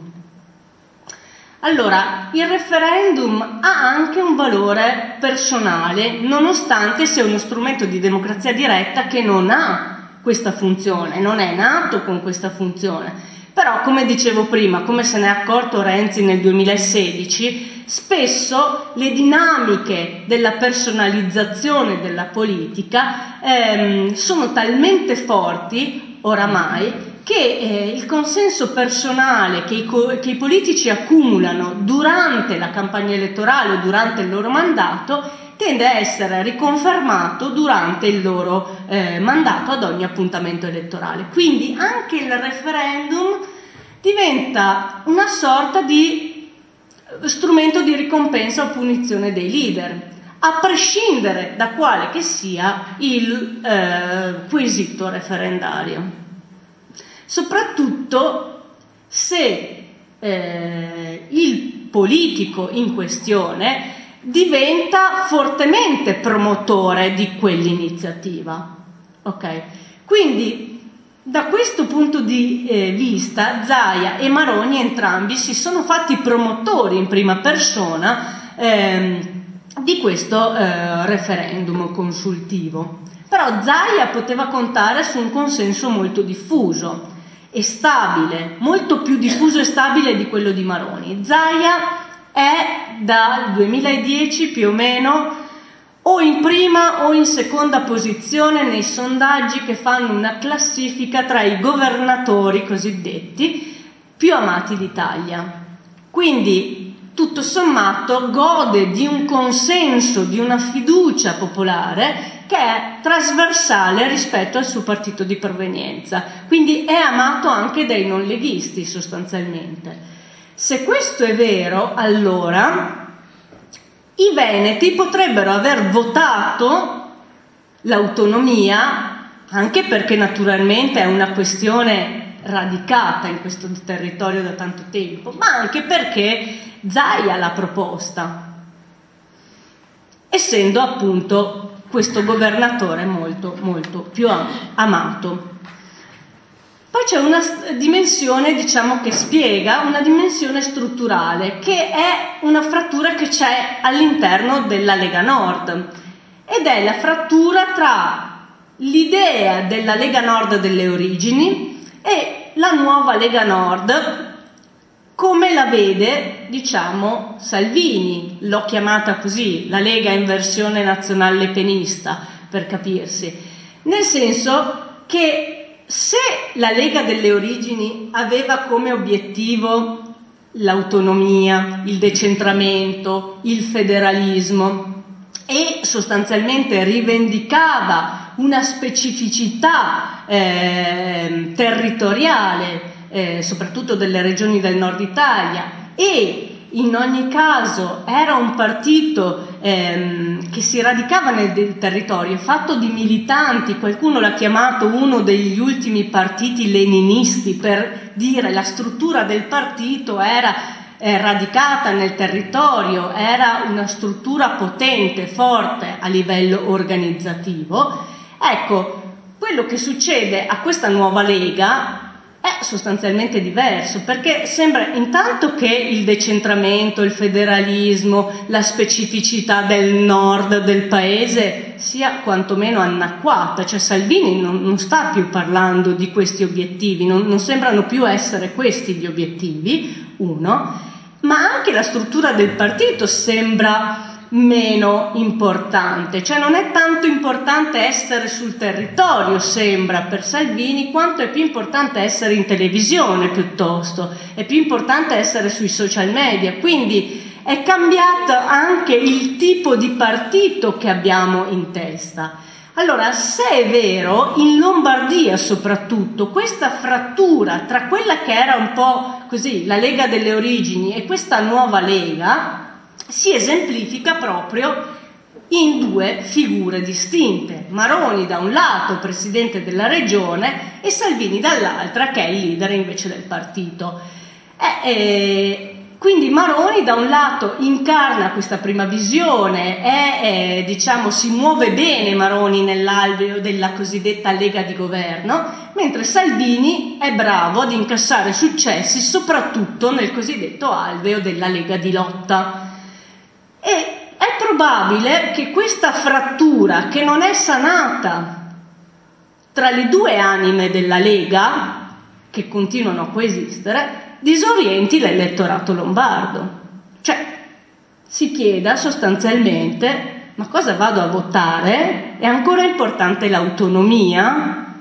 Allora, il referendum ha anche un valore personale, nonostante sia uno strumento di democrazia diretta che non ha questa funzione, non è nato con questa funzione. Però, come dicevo prima, come se ne è accorto Renzi nel duemilasedici, spesso le dinamiche della personalizzazione della politica ehm, sono talmente forti, oramai, che eh, il consenso personale che i, co- che i politici accumulano durante la campagna elettorale o durante il loro mandato tende a essere riconfermato durante il loro eh, mandato ad ogni appuntamento elettorale. Quindi anche il referendum diventa una sorta di strumento di ricompensa o punizione dei leader, a prescindere da quale che sia il eh, quesito referendario. Soprattutto se eh, il politico in questione diventa fortemente promotore di quell'iniziativa. Ok? Quindi, da questo punto di eh, vista, Zaia e Maroni entrambi si sono fatti promotori in prima persona ehm, di questo eh, referendum consultivo. Però Zaia poteva contare su un consenso molto diffuso e stabile, molto più diffuso e stabile di quello di Maroni. Zaia è dal duemiladieci più o meno o in prima o in seconda posizione nei sondaggi che fanno una classifica tra i governatori cosiddetti più amati d'Italia. Quindi, tutto sommato, gode di un consenso, di una fiducia popolare che è trasversale rispetto al suo partito di provenienza. Quindi è amato anche dai non leghisti, sostanzialmente. Se questo è vero, allora i veneti potrebbero aver votato l'autonomia, anche perché naturalmente è una questione radicata in questo territorio da tanto tempo, ma anche perché Zaia l'ha proposta, essendo appunto questo governatore molto molto più amato. Poi c'è una dimensione, diciamo, che spiega una dimensione strutturale, che è una frattura che c'è all'interno della Lega Nord, ed è la frattura tra l'idea della Lega Nord delle origini e la nuova Lega Nord, come la vede, diciamo, Salvini. L'ho chiamata così, la Lega in versione nazional-lepenista, per capirsi, nel senso che se la Lega delle origini aveva come obiettivo l'autonomia, il decentramento, il federalismo e sostanzialmente rivendicava una specificità eh, territoriale, eh, soprattutto delle regioni del nord Italia, e in ogni caso era un partito ehm, che si radicava nel territorio, fatto di militanti. Qualcuno l'ha chiamato uno degli ultimi partiti leninisti, per dire la struttura del partito era eh, radicata nel territorio, era una struttura potente, forte a livello organizzativo. Ecco, quello che succede a questa nuova Lega è sostanzialmente diverso, perché sembra intanto che il decentramento, il federalismo, la specificità del nord del paese sia quantomeno anacquata, cioè Salvini non, non sta più parlando di questi obiettivi, non, non sembrano più essere questi gli obiettivi, uno, ma anche la struttura del partito sembra meno importante, cioè non è tanto importante essere sul territorio, sembra, per Salvini, quanto è più importante essere in televisione, piuttosto è più importante essere sui social media. Quindi è cambiato anche il tipo di partito che abbiamo in testa. Allora, se è vero, in Lombardia soprattutto, questa frattura tra quella che era un po' così la Lega delle origini e questa nuova Lega si esemplifica proprio in due figure distinte: Maroni da un lato, presidente della regione, e Salvini dall'altra, che è il leader invece del partito. Eh, eh, quindi Maroni da un lato incarna questa prima visione, è, eh, diciamo, si muove bene Maroni nell'alveo della cosiddetta Lega di governo, mentre Salvini è bravo ad incassare successi soprattutto nel cosiddetto alveo della Lega di lotta. E è probabile che questa frattura, che non è sanata tra le due anime della Lega, che continuano a coesistere, disorienti l'elettorato lombardo. Cioè, si chieda sostanzialmente: ma cosa vado a votare? È ancora importante l'autonomia?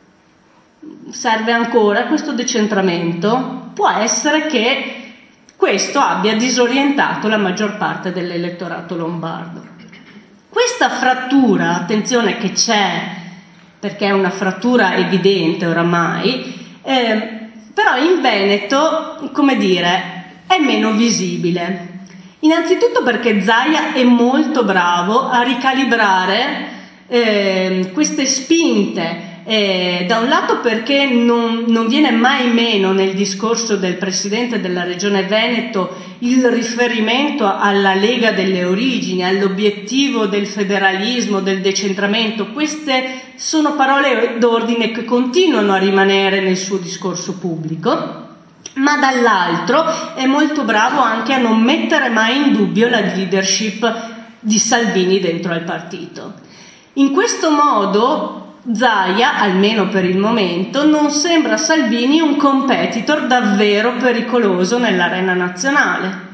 Serve ancora questo decentramento? Può essere che questo abbia disorientato la maggior parte dell'elettorato lombardo. Questa frattura, attenzione che c'è, perché è una frattura evidente oramai, eh, però in Veneto, come dire, è meno visibile. Innanzitutto perché Zaia è molto bravo a ricalibrare eh, queste spinte. Eh, da un lato perché non, non viene mai meno nel discorso del presidente della regione Veneto il riferimento alla Lega delle origini, all'obiettivo del federalismo, del decentramento. Queste sono parole d'ordine che continuano a rimanere nel suo discorso pubblico, ma dall'altro è molto bravo anche a non mettere mai in dubbio la leadership di Salvini dentro al partito. In questo modo Zaia, almeno per il momento, non sembra a Salvini un competitor davvero pericoloso nell'arena nazionale,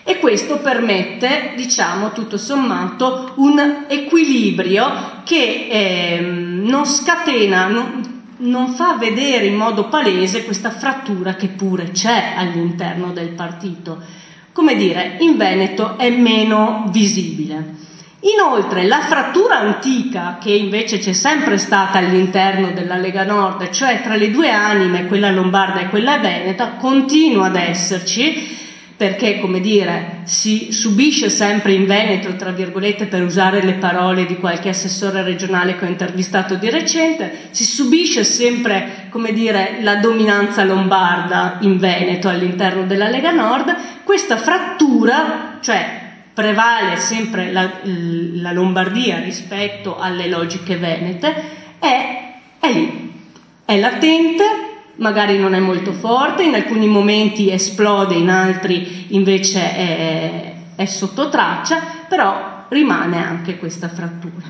E questo permette, diciamo, tutto sommato, un equilibrio che eh, non scatena, non, non fa vedere in modo palese questa frattura che pure c'è all'interno del partito. Come dire, in Veneto è meno visibile. Inoltre la frattura antica, che invece c'è sempre stata all'interno della Lega Nord, cioè tra le due anime, quella lombarda e quella veneta, continua ad esserci, perché, come dire, si subisce sempre in Veneto, tra virgolette, per usare le parole di qualche assessore regionale che ho intervistato di recente, si subisce sempre, come dire, la dominanza lombarda in Veneto all'interno della Lega Nord. Questa frattura, cioè prevale sempre la, la Lombardia rispetto alle logiche venete, è, è lì, è latente. Magari non è molto forte, in alcuni momenti esplode, in altri invece è, è sotto traccia, però rimane anche questa frattura.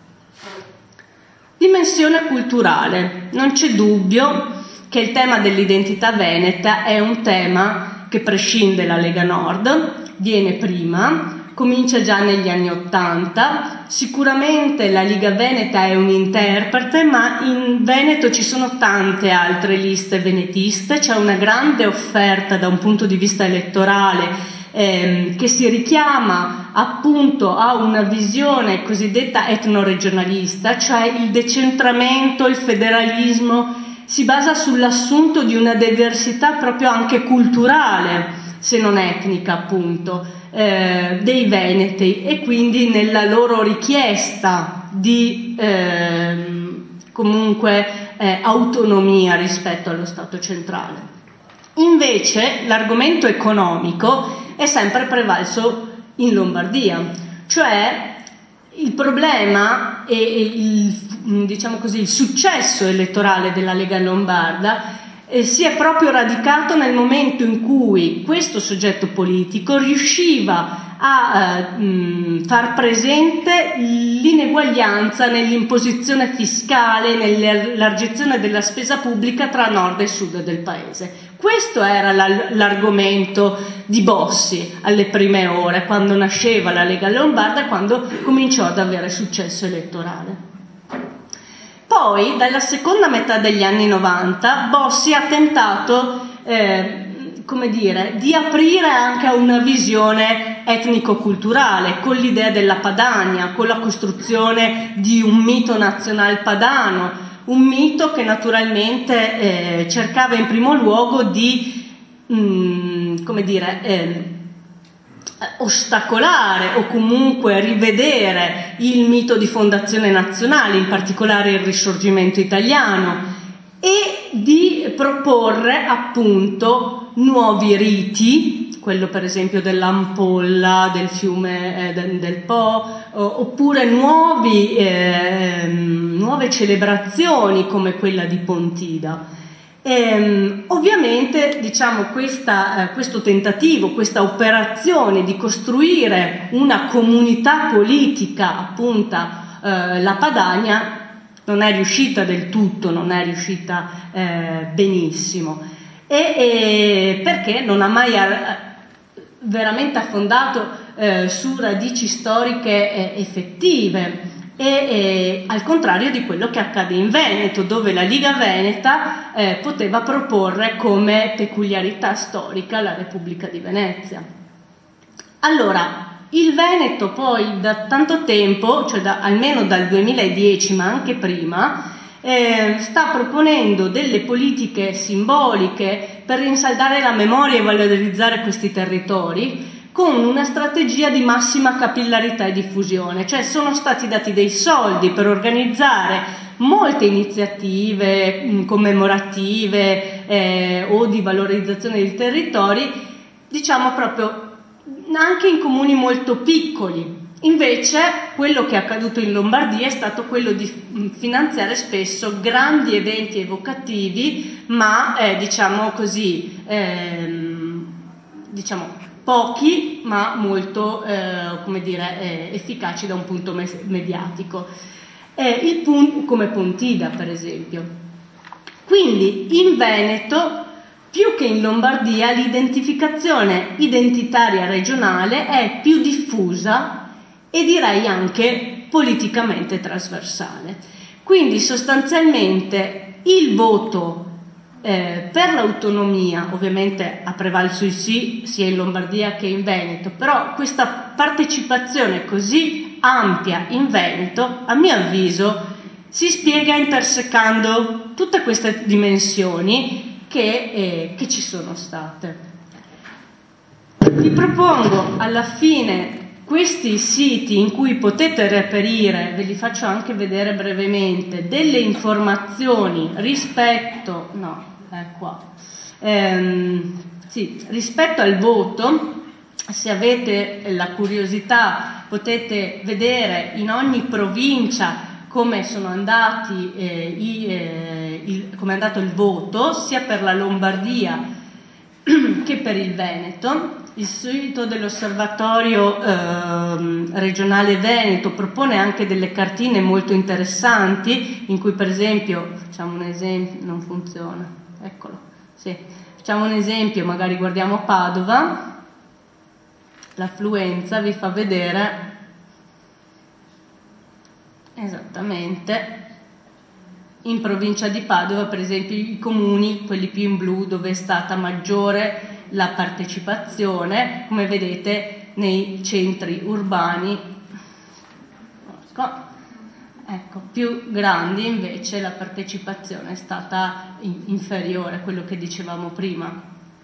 Dimensione culturale. Non c'è dubbio che il tema dell'identità veneta è un tema che prescinde la Lega Nord, viene prima, comincia già negli anni Ottanta. Sicuramente la Liga Veneta è un interprete, ma in Veneto ci sono tante altre liste venetiste, c'è una grande offerta da un punto di vista elettorale ehm, che si richiama appunto a una visione cosiddetta etnoregionalista, cioè il decentramento, il federalismo si basa sull'assunto di una diversità proprio anche culturale, se non etnica appunto, Eh, dei veneti, e quindi nella loro richiesta di eh, comunque eh, autonomia rispetto allo Stato centrale. Invece l'argomento economico è sempre prevalso in Lombardia, cioè il problema e il, diciamo così, il successo elettorale della Lega Lombarda Eh, si è proprio radicato nel momento in cui questo soggetto politico riusciva a eh, mh, far presente l'ineguaglianza nell'imposizione fiscale, nell'elargizione della spesa pubblica tra nord e sud del paese. Questo era la, l'argomento di Bossi alle prime ore, quando nasceva la Lega Lombarda e quando cominciò ad avere successo elettorale. Poi, dalla seconda metà degli anni novanta, Bossi ha tentato, eh, come dire, di aprire anche a una visione etnico-culturale, con l'idea della Padania, con la costruzione di un mito nazional padano, un mito che naturalmente eh, cercava in primo luogo di, mh, come dire, eh, ostacolare o comunque rivedere il mito di fondazione nazionale, in particolare il Risorgimento italiano, e di proporre appunto nuovi riti, quello per esempio dell'ampolla, del fiume eh, del Po, oppure nuovi, eh, nuove celebrazioni come quella di Pontida. Ehm, ovviamente diciamo questa, eh, questo tentativo, questa operazione di costruire una comunità politica, appunto eh, la Padania, non è riuscita del tutto, non è riuscita eh, benissimo, e, e perché non ha mai a, veramente affondato eh, su radici storiche eh, effettive. E, e al contrario di quello che accade in Veneto, dove la Liga Veneta eh, poteva proporre come peculiarità storica la Repubblica di Venezia. Allora, il Veneto poi da tanto tempo, cioè da, almeno dal duemiladieci ma anche prima, eh, sta proponendo delle politiche simboliche per rinsaldare la memoria e valorizzare questi territori, con una strategia di massima capillarità e diffusione, cioè sono stati dati dei soldi per organizzare molte iniziative mh, commemorative eh, o di valorizzazione dei territori, diciamo proprio anche in comuni molto piccoli. Invece quello che è accaduto in Lombardia è stato quello di finanziare spesso grandi eventi evocativi, ma eh, diciamo così, ehm, diciamo pochi ma molto eh, come dire, eh, efficaci da un punto me- mediatico, eh, il pun- come Pontida per esempio. Quindi in Veneto più che in Lombardia l'identificazione identitaria regionale è più diffusa e direi anche politicamente trasversale. Quindi sostanzialmente il voto eh, per l'autonomia ovviamente ha prevalso il sì sia in Lombardia che in Veneto, però questa partecipazione così ampia in Veneto, a mio avviso, si spiega intersecando tutte queste dimensioni che, eh, che ci sono state. Vi propongo alla fine questi siti in cui potete reperire, ve li faccio anche vedere brevemente, delle informazioni rispetto, no, è qua, ehm, sì, rispetto al voto. Se avete la curiosità potete vedere in ogni provincia come sono andati eh, i, eh, il, come è andato il voto sia per la Lombardia che per il Veneto. Il sito dell'Osservatorio eh, regionale Veneto propone anche delle cartine molto interessanti in cui, per esempio, facciamo un esempio, non funziona, eccolo, sì, facciamo un esempio, magari guardiamo Padova, l'affluenza vi fa vedere esattamente in provincia di Padova, per esempio, i comuni, quelli più in blu, dove è stata maggiore la partecipazione, come vedete nei centri urbani, ecco, più grandi invece la partecipazione è stata in- inferiore a quello che dicevamo prima.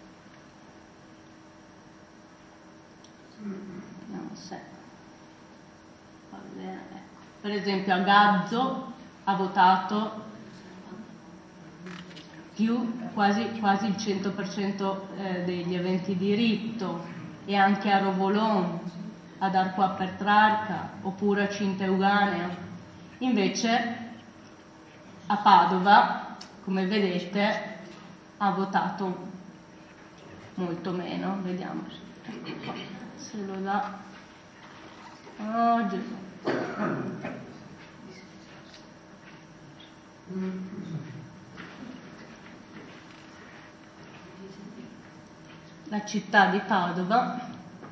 Vediamo se va bene, ecco. Per esempio a Gazzo ha votato più quasi, quasi il cento per cento eh, degli aventi diritto, e anche a Rovolon, ad Arco a Petrarca oppure a Cinteuganeo. Invece a Padova, come vedete, ha votato molto meno. Vediamo se lo dà. Oh Gesù. La città di Padova,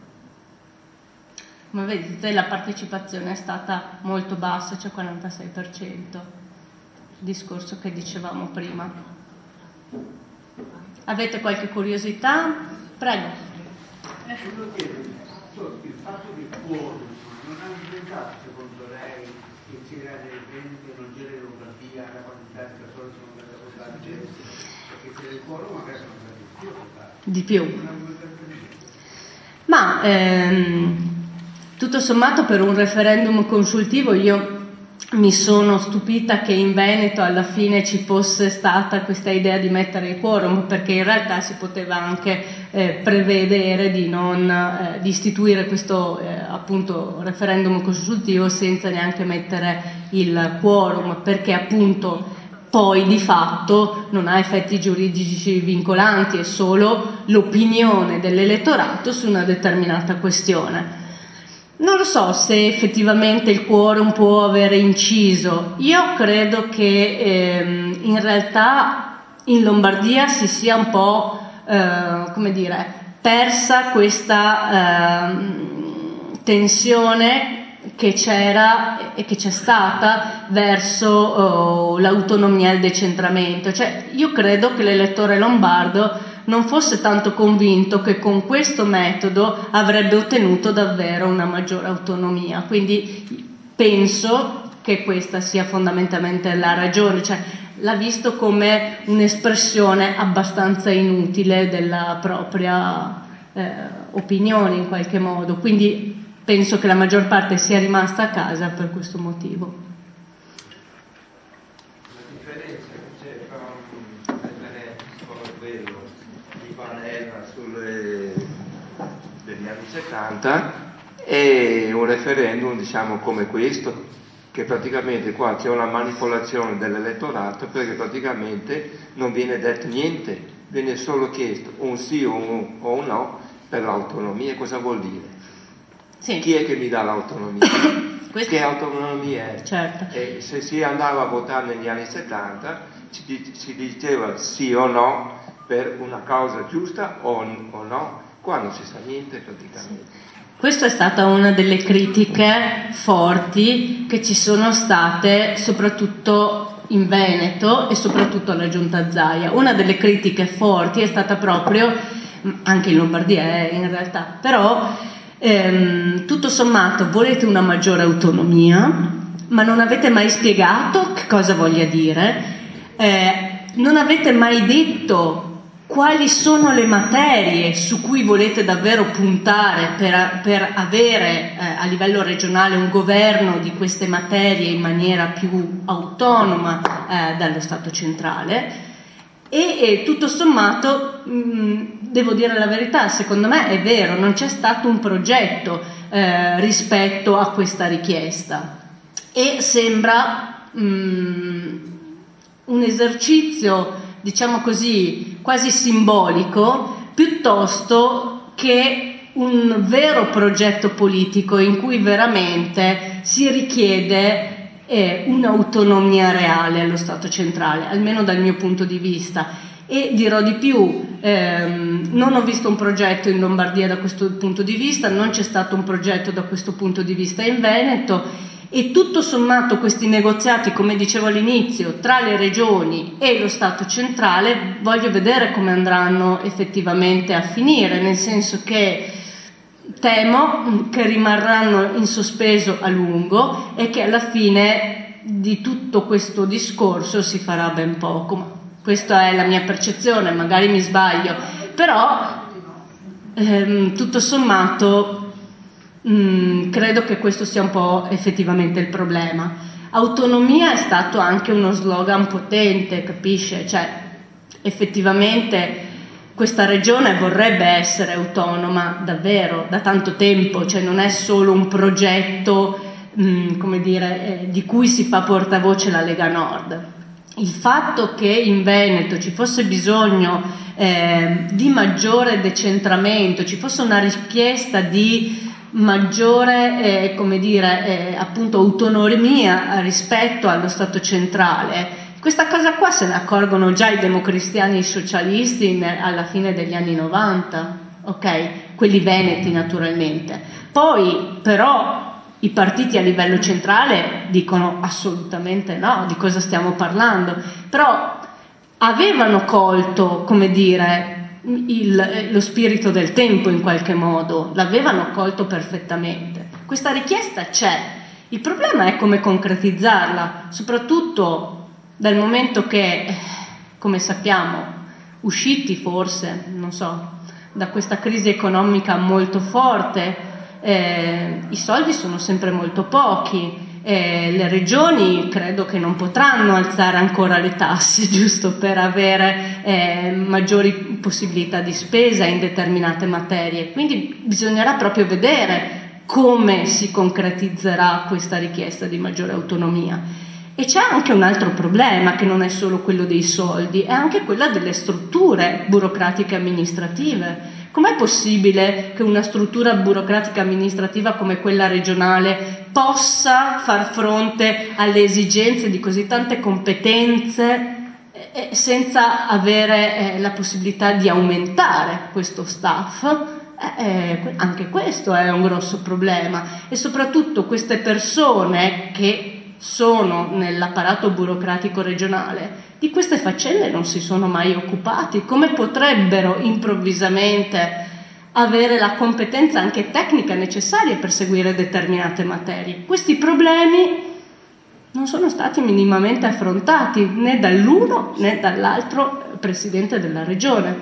come vedete, la partecipazione è stata molto bassa, cioè quarantasei per cento, discorso che dicevamo prima. Avete qualche curiosità? Prego. Volevo chiedere, il fatto che quorum non ha diventato, secondo lei, che c'era nel Veneto e non c'era in Lombardia la quantità di persone che sono andate a votare, perché c'era il quorum magari sono andati di più a votare. Di più. Ma ehm, tutto sommato per un referendum consultivo io mi sono stupita che in Veneto alla fine ci fosse stata questa idea di mettere il quorum, perché in realtà si poteva anche eh, prevedere di non eh, di istituire questo eh, appunto referendum consultivo senza neanche mettere il quorum, perché appunto poi di fatto non ha effetti giuridici vincolanti, è solo l'opinione dell'elettorato su una determinata questione. Non lo so se effettivamente il quorum può avere inciso. Io credo che ehm, in realtà in Lombardia si sia un po' eh, come dire, persa questa eh, tensione che c'era e che c'è stata verso oh, l'autonomia e il decentramento. Cioè, io credo che l'elettore lombardo non fosse tanto convinto che con questo metodo avrebbe ottenuto davvero una maggiore autonomia. Quindi penso che questa sia fondamentalmente la ragione, cioè l'ha visto come un'espressione abbastanza inutile della propria eh, opinione in qualche modo. Quindi penso che la maggior parte sia rimasta a casa per questo motivo. La differenza che c'è tra un referendum come quello di Varela sulle, degli anni settanta e un referendum, diciamo, come questo, che praticamente qua c'è una manipolazione dell'elettorato, perché praticamente non viene detto niente, viene solo chiesto un sì o un, o un no per l'autonomia. Cosa vuol dire? Sì. Chi è che mi dà l'autonomia? Questo... Che autonomia è? Certo. E se si andava a votare negli anni settanta si, si diceva sì o no per una causa giusta o, o no, qua non si sa niente praticamente. Questa è stata una delle critiche forti che ci sono state soprattutto in Veneto e soprattutto alla Giunta Zaia. Una delle critiche forti è stata proprio, anche in Lombardia in realtà, però ehm, tutto sommato volete una maggiore autonomia, ma non avete mai spiegato che cosa voglia dire, eh, non avete mai detto quali sono le materie su cui volete davvero puntare per, per avere eh, a livello regionale un governo di queste materie in maniera più autonoma eh, dallo Stato centrale. E, e tutto sommato, mh, devo dire la verità, secondo me è vero, non c'è stato un progetto eh, rispetto a questa richiesta e sembra mh, un esercizio, diciamo così, quasi simbolico, piuttosto che un vero progetto politico in cui veramente si richiede eh, un'autonomia reale allo Stato centrale, almeno dal mio punto di vista. E dirò di più, ehm, non ho visto un progetto in Lombardia da questo punto di vista, non c'è stato un progetto da questo punto di vista in Veneto. E tutto sommato questi negoziati, come dicevo all'inizio, tra le regioni e lo Stato centrale, voglio vedere come andranno effettivamente a finire, nel senso che temo che rimarranno in sospeso a lungo e che alla fine di tutto questo discorso si farà ben poco. Ma questa è la mia percezione, magari mi sbaglio, però ehm, tutto sommato Mm, credo che questo sia un po' effettivamente il problema. Autonomia è stato anche uno slogan potente, capisce? Cioè, effettivamente questa regione vorrebbe essere autonoma davvero da tanto tempo, cioè non è solo un progetto, mm, come dire, eh, di cui si fa portavoce la Lega Nord. Il fatto che in Veneto ci fosse bisogno eh, di maggiore decentramento, ci fosse una richiesta di maggiore eh, come dire eh, appunto autonomia rispetto allo Stato centrale, questa cosa qua se ne accorgono già i democristiani e i socialisti in, alla fine degli anni novanta, ok? Quelli veneti naturalmente. Poi però i partiti a livello centrale dicono assolutamente no, di cosa stiamo parlando, però avevano colto, come dire, Il, lo spirito del tempo in qualche modo, l'avevano colto perfettamente. Questa richiesta c'è, il problema è come concretizzarla, soprattutto dal momento che, come sappiamo, usciti forse, non so, da questa crisi economica molto forte, eh, i soldi sono sempre molto pochi. Eh, le regioni credo che non potranno alzare ancora le tasse giusto per avere eh, maggiori possibilità di spesa in determinate materie, quindi bisognerà proprio vedere come si concretizzerà questa richiesta di maggiore autonomia. E c'è anche un altro problema che non è solo quello dei soldi, è anche quella delle strutture burocratiche amministrative. Com'è possibile che una struttura burocratica amministrativa come quella regionale possa far fronte alle esigenze di così tante competenze eh, senza avere eh, la possibilità di aumentare questo staff? Eh, eh, anche questo è un grosso problema, e soprattutto queste persone che sono nell'apparato burocratico regionale di queste faccende non si sono mai occupati. Come potrebbero improvvisamente avere la competenza anche tecnica necessaria per seguire determinate materie? Questi problemi non sono stati minimamente affrontati né dall'uno né dall'altro presidente della regione.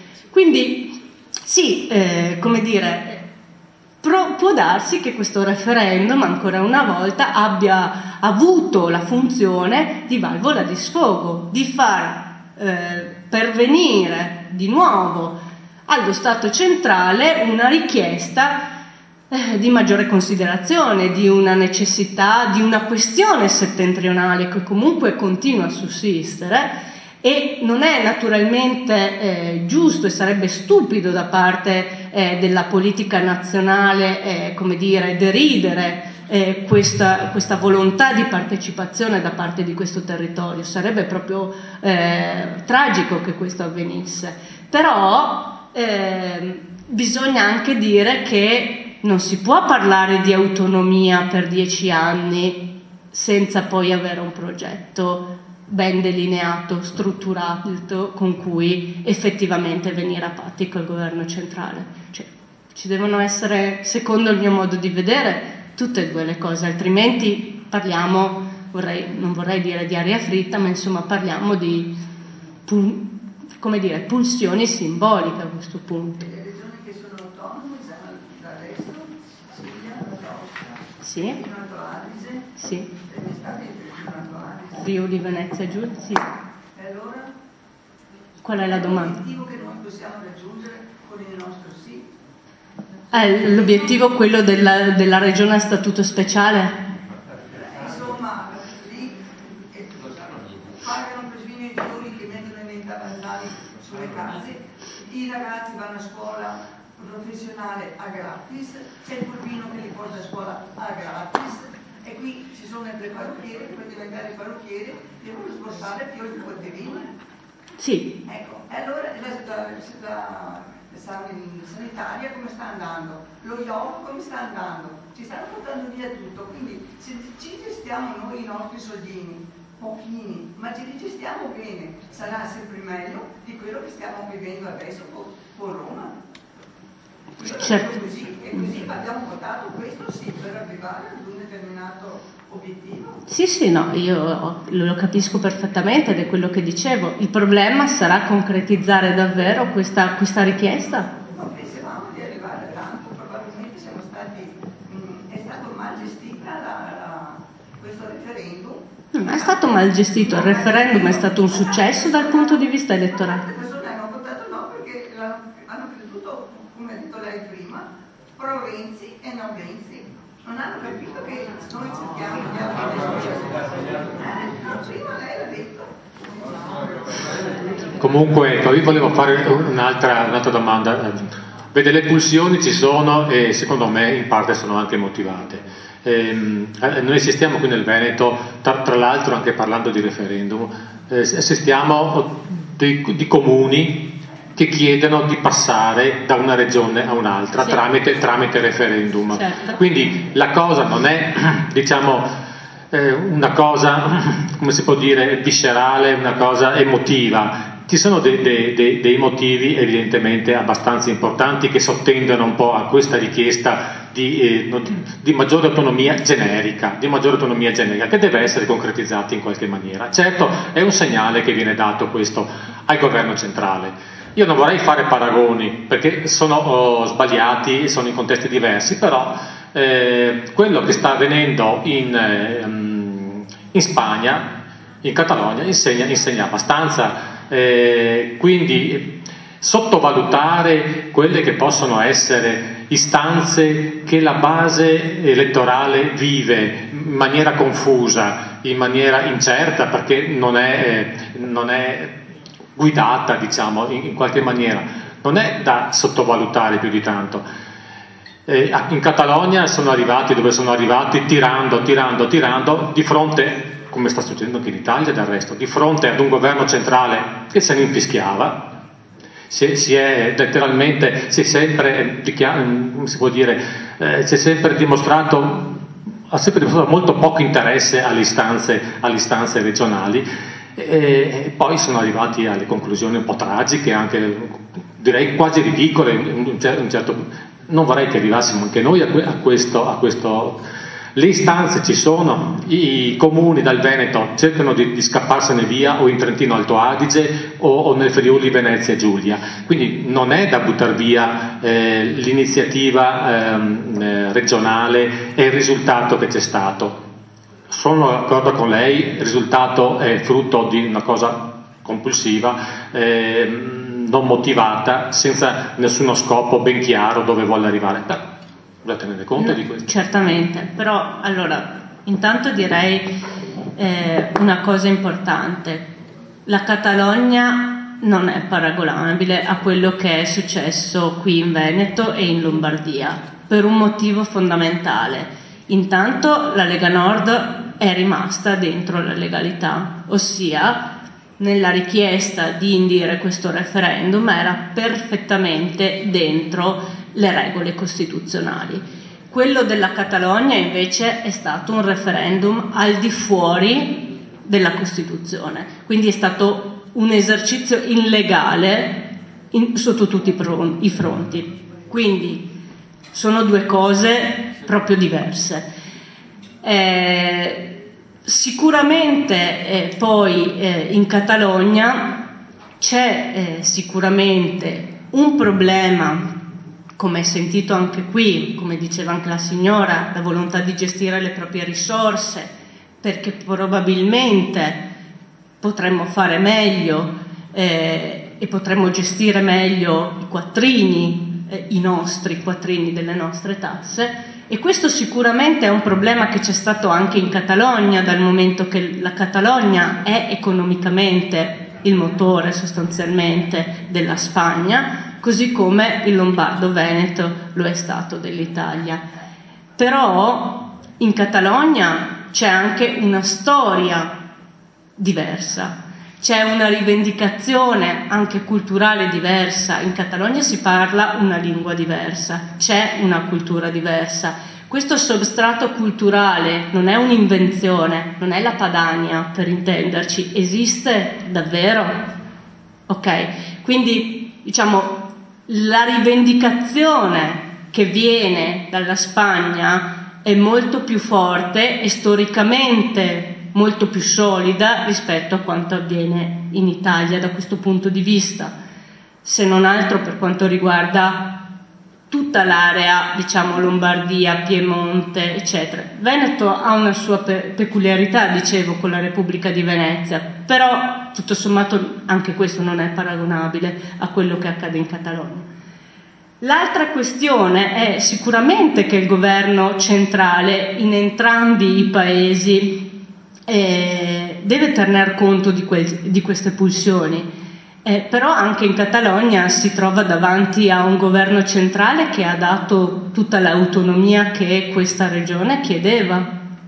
Quindi sì, eh, come dire, Pro, può darsi che questo referendum ancora una volta abbia avuto la funzione di valvola di sfogo, di far eh, pervenire di nuovo allo Stato centrale una richiesta eh, di maggiore considerazione, di una necessità, di una questione settentrionale che comunque continua a sussistere. E non è naturalmente eh, giusto e sarebbe stupido da parte eh, della politica nazionale, eh, come dire, deridere eh, questa, questa volontà di partecipazione da parte di questo territorio. Sarebbe proprio eh, tragico che questo avvenisse, però eh, bisogna anche dire che non si può parlare di autonomia per dieci anni senza poi avere un progetto ben delineato, strutturato, con cui effettivamente venire a patti col governo centrale. Cioè, ci devono essere, secondo il mio modo di vedere, tutte e due le cose, altrimenti parliamo, vorrei, non vorrei dire di aria fritta, ma insomma parliamo di, come dire, pulsioni simboliche a questo punto. Le regioni che sono autonome sono dall'est, Sicilia, Toscana, Sì. Trentino Adige, Sì. degli stati di Trentino Adige. Friuli, Venezia, Giulia, sì. E allora? Qual è la domanda? L'obiettivo che noi possiamo raggiungere con il nostro sì? Eh, l'obiettivo è quello della, della regione a statuto speciale? Insomma, lì eh, pagano perfino i giovani che mettono i ventavanzali sulle case, i ragazzi vanno a scuola professionale a gratis, c'è il pulmino che li porta a scuola a gratis, e qui ci sono le parrucchiere che per diventare parrucchiere devono sborsare più di quattrini. Sì. Ecco, e allora la, la, la, la sanitaria come sta andando? Lo yoga come sta andando? Ci stanno portando via tutto, quindi se ci gestiamo noi i nostri soldini, pochini, ma ci gestiamo bene, sarà sempre meglio di quello che stiamo vivendo adesso con, con Roma. Certo. Così, e così abbiamo votato questo sì per arrivare ad un determinato obiettivo. Sì, sì, no, io lo capisco perfettamente ed è quello che dicevo. Il problema sarà concretizzare davvero questa, questa richiesta? Non pensavamo di arrivare a tanto, probabilmente siamo stati, mh, è stato mal gestita la, la, questo referendum. Non è stato mal gestito, il referendum è stato un successo dal punto di vista elettorale. Tante persone hanno votato no perché hanno creduto, come ha detto lei prima, pro Renzi e non Renzi. Non hanno capito che noi cerchiamo di avere eh, prima lei l'ha detto. Comunque, io volevo fare un'altra, un'altra domanda. Vede, le pulsioni ci sono e secondo me in parte sono anche motivate. Eh, noi assistiamo qui nel Veneto, tra, tra l'altro anche parlando di referendum, eh, assistiamo di, di comuni che chiedono di passare da una regione a un'altra, sì, tramite, tramite referendum. Certo. Quindi la cosa non è, diciamo, eh, una cosa, come si può dire, viscerale, una cosa emotiva. Ci sono de, de, de, dei motivi evidentemente abbastanza importanti che sottendono un po' a questa richiesta di, eh, di maggiore autonomia generica, di maggiore autonomia generica che deve essere concretizzata in qualche maniera. Certo, è un segnale che viene dato questo al governo centrale. Io non vorrei fare paragoni perché sono oh, sbagliati, sono in contesti diversi, però eh, quello che sta avvenendo in, eh, in Spagna, in Catalogna, insegna, insegna abbastanza. Eh, quindi sottovalutare quelle che possono essere istanze che la base elettorale vive in maniera confusa, in maniera incerta, perché non è, non è guidata, diciamo, in, in qualche maniera, non è da sottovalutare più di tanto. Eh, in Catalogna sono arrivati dove sono arrivati tirando, tirando, tirando di fronte, come sta succedendo anche in Italia del resto, di fronte ad un governo centrale che se ne infischiava. Si, si è letteralmente, si è sempre, come si può dire, eh, si è sempre dimostrato, ha sempre dimostrato molto poco interesse alle istanze, alle istanze regionali, e, e poi sono arrivati alle conclusioni un po' tragiche, anche direi quasi ridicole, un certo, non vorrei che arrivassimo anche noi a, a questo, a questo. Le istanze ci sono, i comuni dal Veneto cercano di, di scapparsene via o in Trentino Alto Adige o, o nel Friuli Venezia Giulia, quindi non è da buttare via eh, l'iniziativa ehm, eh, regionale e il risultato che c'è stato. Sono d'accordo con lei, il risultato è frutto di una cosa compulsiva, eh, non motivata, senza nessuno scopo ben chiaro dove vuole arrivare. Beh, da tenere conto no, di questo? Certamente, però allora intanto direi eh, una cosa importante: la Catalogna non è paragonabile a quello che è successo qui in Veneto e in Lombardia per un motivo fondamentale: Intanto la Lega Nord è rimasta dentro la legalità, ossia nella richiesta di indire questo referendum era perfettamente dentro le regole costituzionali. Quello della Catalogna invece è stato un referendum al di fuori della Costituzione, quindi è stato un esercizio illegale in, sotto tutti i, pro, i fronti. Quindi sono due cose proprio diverse. Eh, sicuramente eh, poi eh, in Catalogna c'è eh, sicuramente un problema, come è sentito anche qui, come diceva anche la signora, la volontà di gestire le proprie risorse, perché probabilmente potremmo fare meglio eh, e potremmo gestire meglio i quattrini, eh, i nostri quattrini delle nostre tasse. E questo sicuramente è un problema che c'è stato anche in Catalogna, dal momento che la Catalogna è economicamente il motore sostanzialmente della Spagna, così come il Lombardo-Veneto lo è stato dell'Italia. Però in Catalogna c'è anche una storia diversa, c'è una rivendicazione anche culturale diversa. In Catalogna si parla una lingua diversa, c'è una cultura diversa. Questo substrato culturale non è un'invenzione, non è la Padania, per intenderci, esiste davvero. Ok? Quindi, diciamo, la rivendicazione che viene dalla Spagna è molto più forte e storicamente molto più solida rispetto a quanto avviene in Italia da questo punto di vista, se non altro per quanto riguarda tutta l'area, diciamo Lombardia, Piemonte, eccetera. Veneto ha una sua pe- peculiarità, dicevo, con la Repubblica di Venezia, però tutto sommato anche questo non è paragonabile a quello che accade in Catalogna. L'altra questione è sicuramente che il governo centrale in entrambi i paesi Eh, deve tener conto di, quel, di queste pulsioni, eh, però anche in Catalogna si trova davanti a un governo centrale che ha dato tutta l'autonomia che questa regione chiedeva,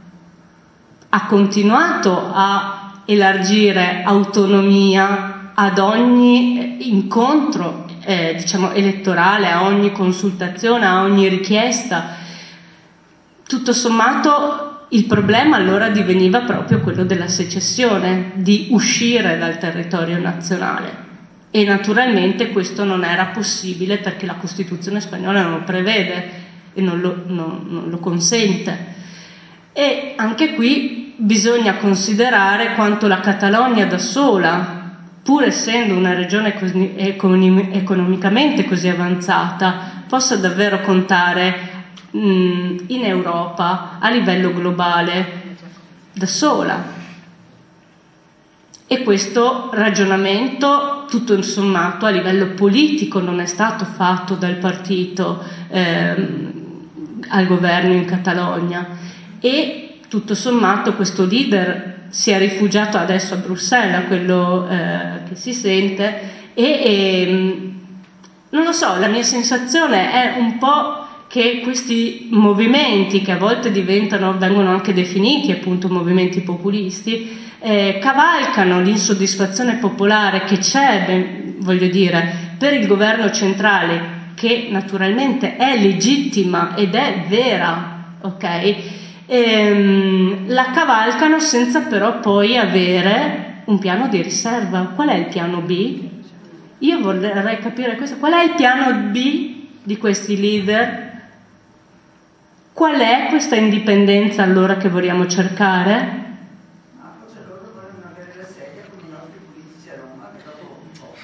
ha continuato a elargire autonomia ad ogni incontro eh, diciamo elettorale, a ogni consultazione, a ogni richiesta. Tutto sommato il problema allora diveniva proprio quello della secessione, di uscire dal territorio nazionale, e naturalmente questo non era possibile perché la Costituzione spagnola non lo prevede e non lo, non, non lo consente. E anche qui bisogna considerare quanto la Catalogna da sola, pur essendo una regione così, economicamente così avanzata, possa davvero contare in Europa a livello globale da sola. E questo ragionamento tutto sommato a livello politico non è stato fatto dal partito ehm, al governo in Catalogna, e tutto sommato questo leader si è rifugiato adesso a Bruxelles, quello eh, che si sente, e, e non lo so, la mia sensazione è un po' che questi movimenti, che a volte diventano, vengono anche definiti appunto movimenti populisti, eh, cavalcano l'insoddisfazione popolare che c'è, ben, voglio dire, per il governo centrale, che naturalmente è legittima ed è vera, ok? Ehm, la cavalcano senza però poi avere un piano di riserva. Qual è il piano B? Io vorrei capire questo. Qual è il piano B di questi leader? Qual è questa indipendenza allora che vogliamo cercare? Ma forse loro vogliono avere la sedia con i nostri politici a Roma, che dopo un po'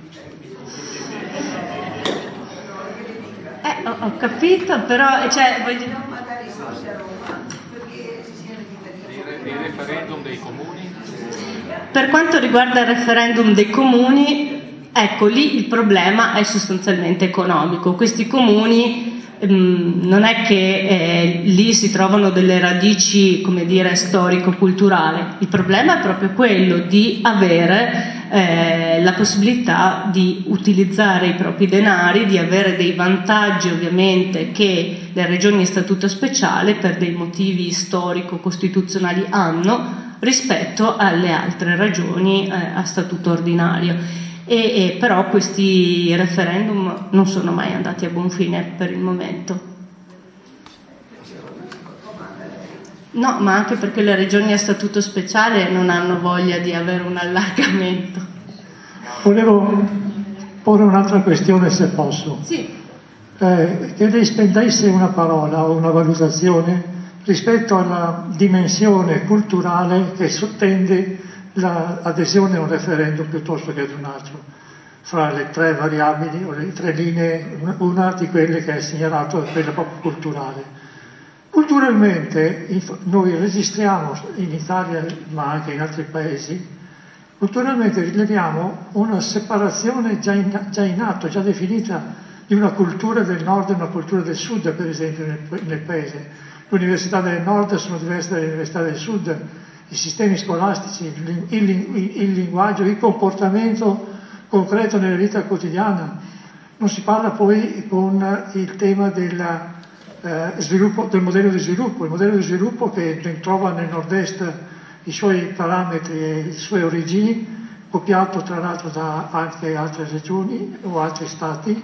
hanno Eh, ho, ho capito, però cioè, voglio... magari i soldi a Roma perché ci siano i Il referendum dei comuni? Per quanto riguarda il referendum dei comuni, ecco, lì il problema è sostanzialmente economico. Questi comuni mh, non è che eh, lì si trovano delle radici, come dire, storico-culturali. Il problema è proprio quello di avere eh, la possibilità di utilizzare i propri denari, di avere dei vantaggi ovviamente che le regioni a statuto speciale per dei motivi storico-costituzionali hanno rispetto alle altre regioni eh, a statuto ordinario. E, e però questi referendum non sono mai andati a buon fine per il momento. No, ma anche perché le regioni a statuto speciale non hanno voglia di avere un allargamento. Volevo porre un'altra questione, se posso. Sì. Eh, che lei spendesse una parola o una valutazione rispetto alla dimensione culturale che sottende l'adesione a un referendum piuttosto che ad un altro, fra le tre variabili o le tre linee, una di quelle che è segnalato è quella proprio culturale. Culturalmente noi registriamo in Italia, ma anche in altri paesi, culturalmente rileviamo una separazione già in, già in atto, già definita, di una cultura del nord e una cultura del sud, per esempio, nel, nel paese. Le università del nord sono diverse dalle università del sud, i sistemi scolastici, il, il, il linguaggio, il comportamento concreto nella vita quotidiana. Non si parla poi con il tema della, eh, sviluppo, del modello di sviluppo, il modello di sviluppo che trova nel nord-est i suoi parametri e le sue origini, copiato tra l'altro da anche altre regioni o altri stati,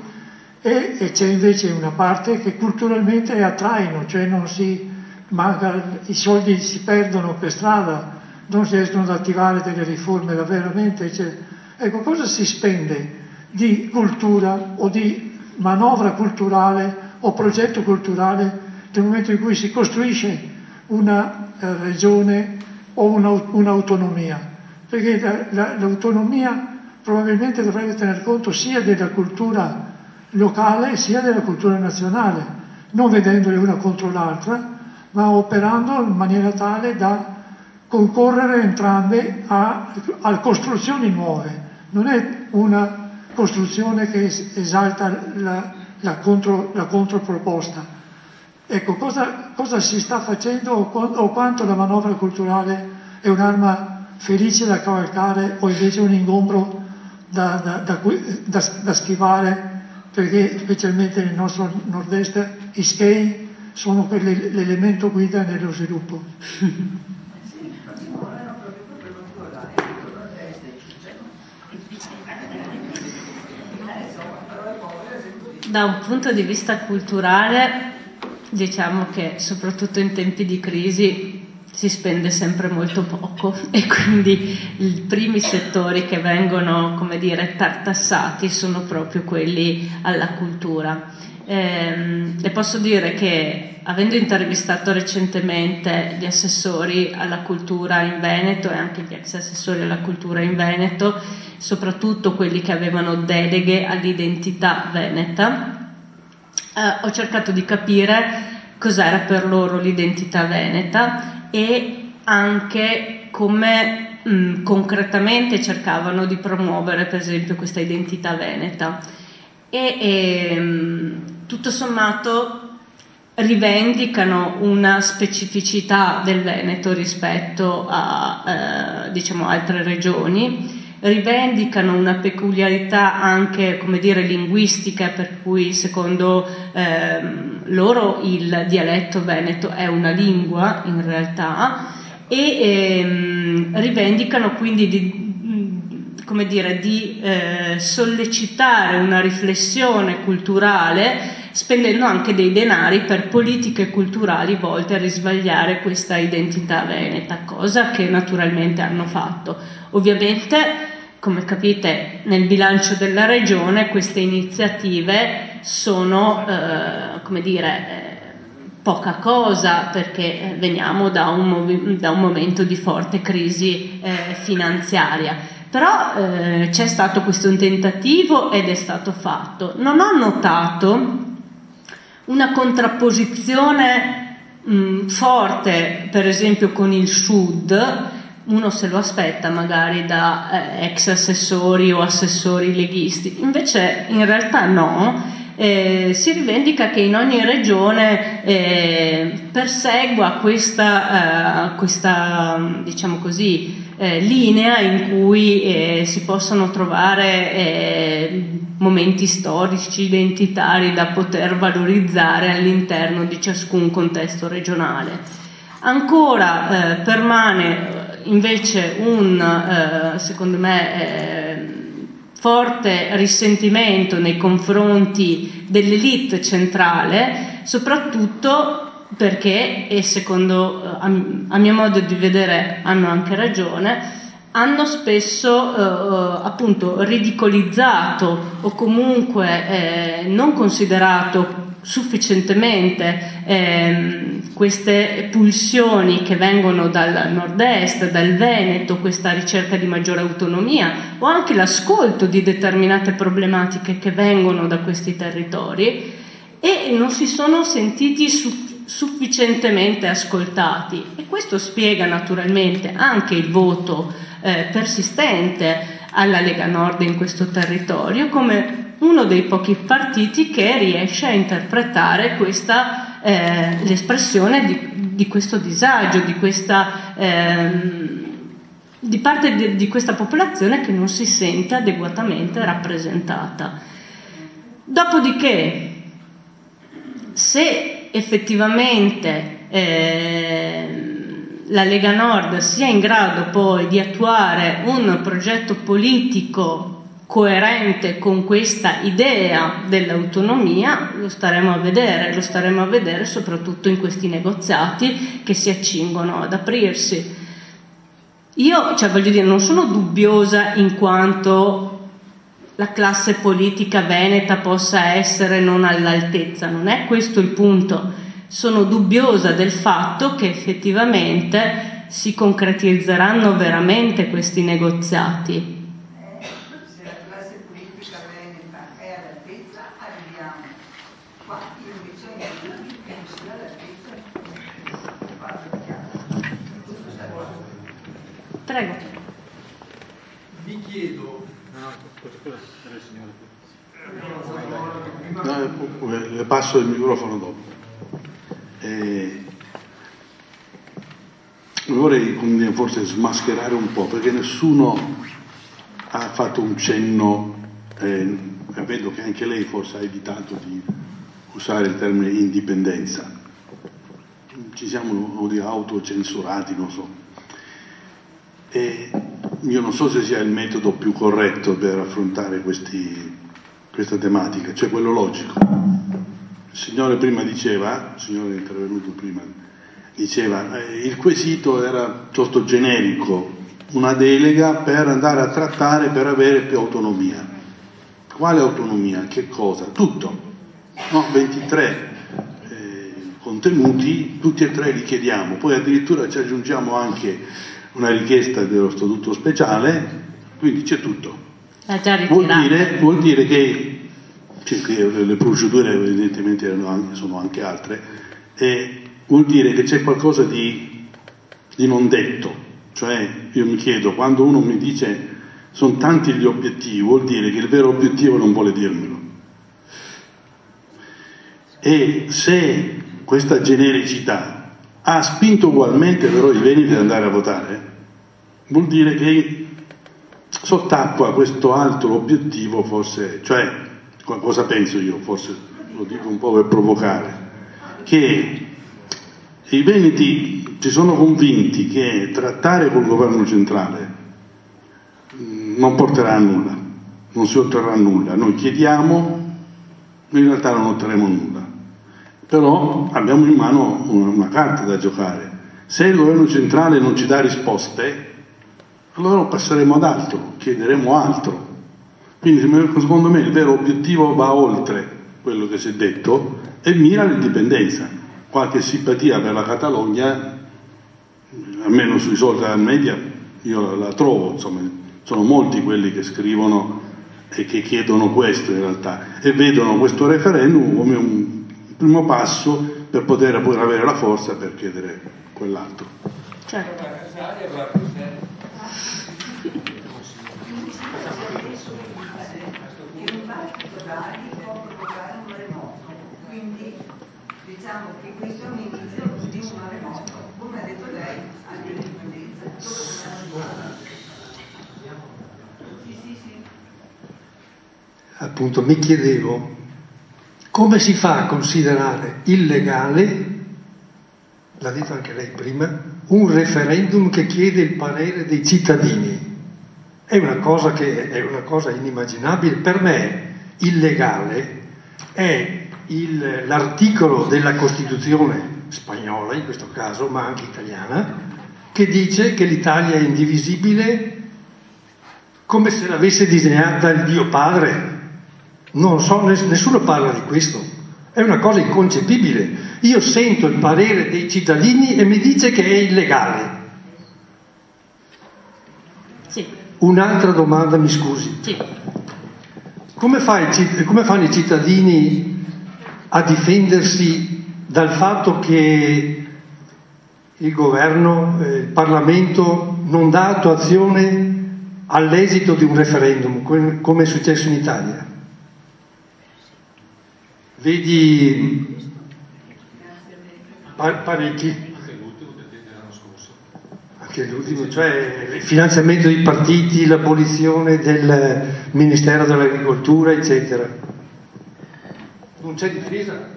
e, e c'è invece una parte che culturalmente è a traino, cioè non si manca, i soldi si perdono per strada, non si riescono ad attivare delle riforme veramente. Cioè, ecco, cosa si spende di cultura o di manovra culturale o progetto culturale nel momento in cui si costruisce una eh, regione o una, un'autonomia? Perché la, la, l'autonomia probabilmente dovrebbe tener conto sia della cultura locale sia della cultura nazionale, non vedendole una contro l'altra, ma operando in maniera tale da concorrere entrambe a, a costruzioni nuove. Non è una costruzione che esalta la, la, contro, la controproposta. Ecco, cosa, cosa si sta facendo o, o quanto la manovra culturale è un'arma felice da cavalcare o invece un ingombro da, da, da, da, da schivare, perché specialmente nel nostro nord-est i S C E I sono l'elemento guida nello sviluppo. Da un punto di vista culturale, diciamo che soprattutto in tempi di crisi si spende sempre molto poco e quindi i primi settori che vengono, come dire, tartassati sono proprio quelli alla cultura. Ehm, e posso dire che, avendo intervistato recentemente gli assessori alla cultura in Veneto e anche gli ex assessori alla cultura in Veneto, soprattutto quelli che avevano deleghe all'identità veneta, eh, ho cercato di capire cos'era per loro l'identità veneta e anche come mh, concretamente cercavano di promuovere, per esempio, questa identità veneta. E, e mh, tutto sommato rivendicano una specificità del Veneto rispetto a eh, diciamo altre regioni, rivendicano una peculiarità anche, come dire, linguistica, per cui secondo ehm, loro il dialetto veneto è una lingua in realtà, e ehm, rivendicano quindi di, come dire, di eh, sollecitare una riflessione culturale, spendendo anche dei denari per politiche culturali volte a risvegliare questa identità veneta, cosa che naturalmente hanno fatto. Ovviamente, come capite, nel bilancio della regione queste iniziative sono, eh, come dire, eh, poca cosa, perché veniamo da un, movi- da un momento di forte crisi eh, finanziaria. Però eh, c'è stato questo tentativo ed è stato fatto. Non ho notato una contrapposizione mh, forte, per esempio, con il Sud, uno se lo aspetta magari da eh, ex assessori o assessori leghisti, invece in realtà no. Eh, si rivendica che in ogni regione eh, persegua questa, eh, questa diciamo così, eh, linea in cui eh, si possono trovare eh, momenti storici, identitari da poter valorizzare all'interno di ciascun contesto regionale. Ancora eh, permane invece un, eh, secondo me, eh, forte risentimento nei confronti dell'elite centrale, soprattutto perché, e secondo, a, a mio modo di vedere hanno anche ragione, hanno spesso eh, appunto ridicolizzato o comunque eh, non considerato sufficientemente eh, queste pulsioni che vengono dal nord-est, dal Veneto, questa ricerca di maggiore autonomia o anche l'ascolto di determinate problematiche che vengono da questi territori, e non si sono sentiti su- sufficientemente ascoltati, e questo spiega naturalmente anche il voto eh, persistente alla Lega Nord in questo territorio come uno dei pochi partiti che riesce a interpretare questa, eh, l'espressione di, di questo disagio, di questa ehm, di parte di, di questa popolazione che non si sente adeguatamente rappresentata. Dopodiché, se effettivamente eh, la Lega Nord sia in grado poi di attuare un progetto politico coerente con questa idea dell'autonomia, lo staremo a vedere, lo staremo a vedere soprattutto in questi negoziati che si accingono ad aprirsi. Io, cioè voglio dire, non sono dubbiosa in quanto la classe politica veneta possa essere non all'altezza, non è questo il punto. Sono dubbiosa del fatto che effettivamente si concretizzeranno veramente questi negoziati. Prego. Vi chiedo. No, le passo il microfono dopo. Eh, vorrei forse smascherare un po', perché nessuno ha fatto un cenno, eh, vedo che anche lei forse ha evitato di usare il termine indipendenza. Ci siamo autocensurati, non so. E io non so se sia il metodo più corretto per affrontare questi, questa tematica, cioè quello logico. Il signore prima diceva, il signore intervenuto prima, diceva eh, il quesito era piuttosto generico, una delega per andare a trattare per avere più autonomia. Quale autonomia? Che cosa? Tutto. No, ventitré eh, contenuti, tutti e tre li chiediamo, poi addirittura ci aggiungiamo anche una richiesta dello statuto speciale, quindi c'è tutto. Vuol dire, vuol dire che, cioè, che le procedure evidentemente erano anche, sono anche altre, e vuol dire che c'è qualcosa di, di non detto. Cioè io mi chiedo, quando uno mi dice sono tanti gli obiettivi, vuol dire che il vero obiettivo non vuole dirmelo. E se questa genericità ha spinto ugualmente però i veneti ad andare a votare, vuol dire che sott'acqua questo altro obiettivo forse, cioè cosa penso io, forse lo dico un po' per provocare, che i veneti si sono convinti che trattare col governo centrale non porterà a nulla, non si otterrà nulla. Noi chiediamo, in realtà non otterremo nulla. Però abbiamo in mano una, una carta da giocare. Se il governo centrale non ci dà risposte, allora passeremo ad altro, chiederemo altro. Quindi secondo me il vero obiettivo va oltre quello che si è detto e mira all'indipendenza. Qualche simpatia per la Catalogna, almeno sui social media, io la trovo, insomma, sono molti quelli che scrivono e che chiedono questo in realtà, e vedono questo referendum come un primo passo per poter poi avere la forza per chiedere quell'altro. Certo. Quindi diciamo che questo è un inizio di un maremoto, come ha detto lei, anche l'indipendenza. Sì, sì, sì. Appunto mi chiedevo come si fa a considerare illegale, l'ha detto anche lei prima, un referendum che chiede il parere dei cittadini. È una cosa che è una cosa inimmaginabile. Per me illegale è il, l'articolo della Costituzione spagnola, in questo caso, ma anche italiana, che dice che l'Italia è indivisibile come se l'avesse disegnata il Dio Padre. Non so, nessuno parla di questo. È una cosa inconcepibile. Io sento il parere dei cittadini e mi dice che è illegale. Sì. Un'altra domanda, mi scusi. Sì. Come, fa i, come fanno i cittadini a difendersi dal fatto che il governo, eh, il Parlamento non dà attuazione all'esito di un referendum, come è successo in Italia? Vedi parecchi, anche l'ultimo, cioè il finanziamento dei partiti, l'abolizione del Ministero dell'Agricoltura, eccetera. Non c'è difesa.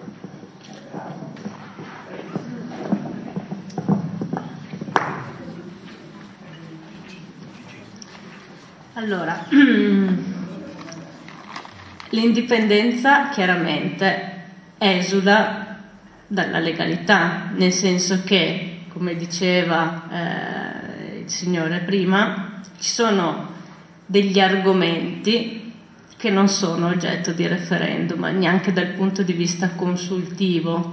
Allora, l'indipendenza chiaramente esula dalla legalità, nel senso che, come diceva eh, il signore prima, ci sono degli argomenti che non sono oggetto di referendum, neanche dal punto di vista consultivo.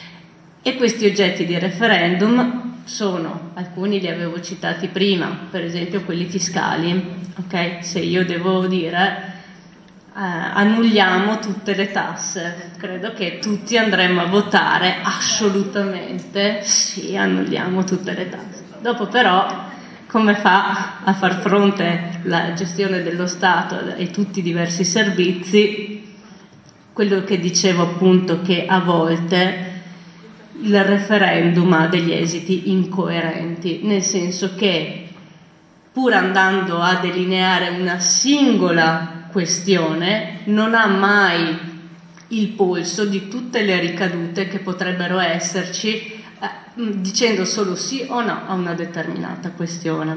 E questi oggetti di referendum sono, alcuni li avevo citati prima, per esempio quelli fiscali, ok? Se io devo dire eh, annulliamo tutte le tasse, credo che tutti andremmo a votare assolutamente sì, annulliamo tutte le tasse. Dopo però come fa a far fronte la gestione dello Stato e tutti i diversi servizi? Quello che dicevo appunto, che a volte il referendum ha degli esiti incoerenti, nel senso che pur andando a delineare una singola questione non ha mai il polso di tutte le ricadute che potrebbero esserci, eh, dicendo solo sì o no a una determinata questione.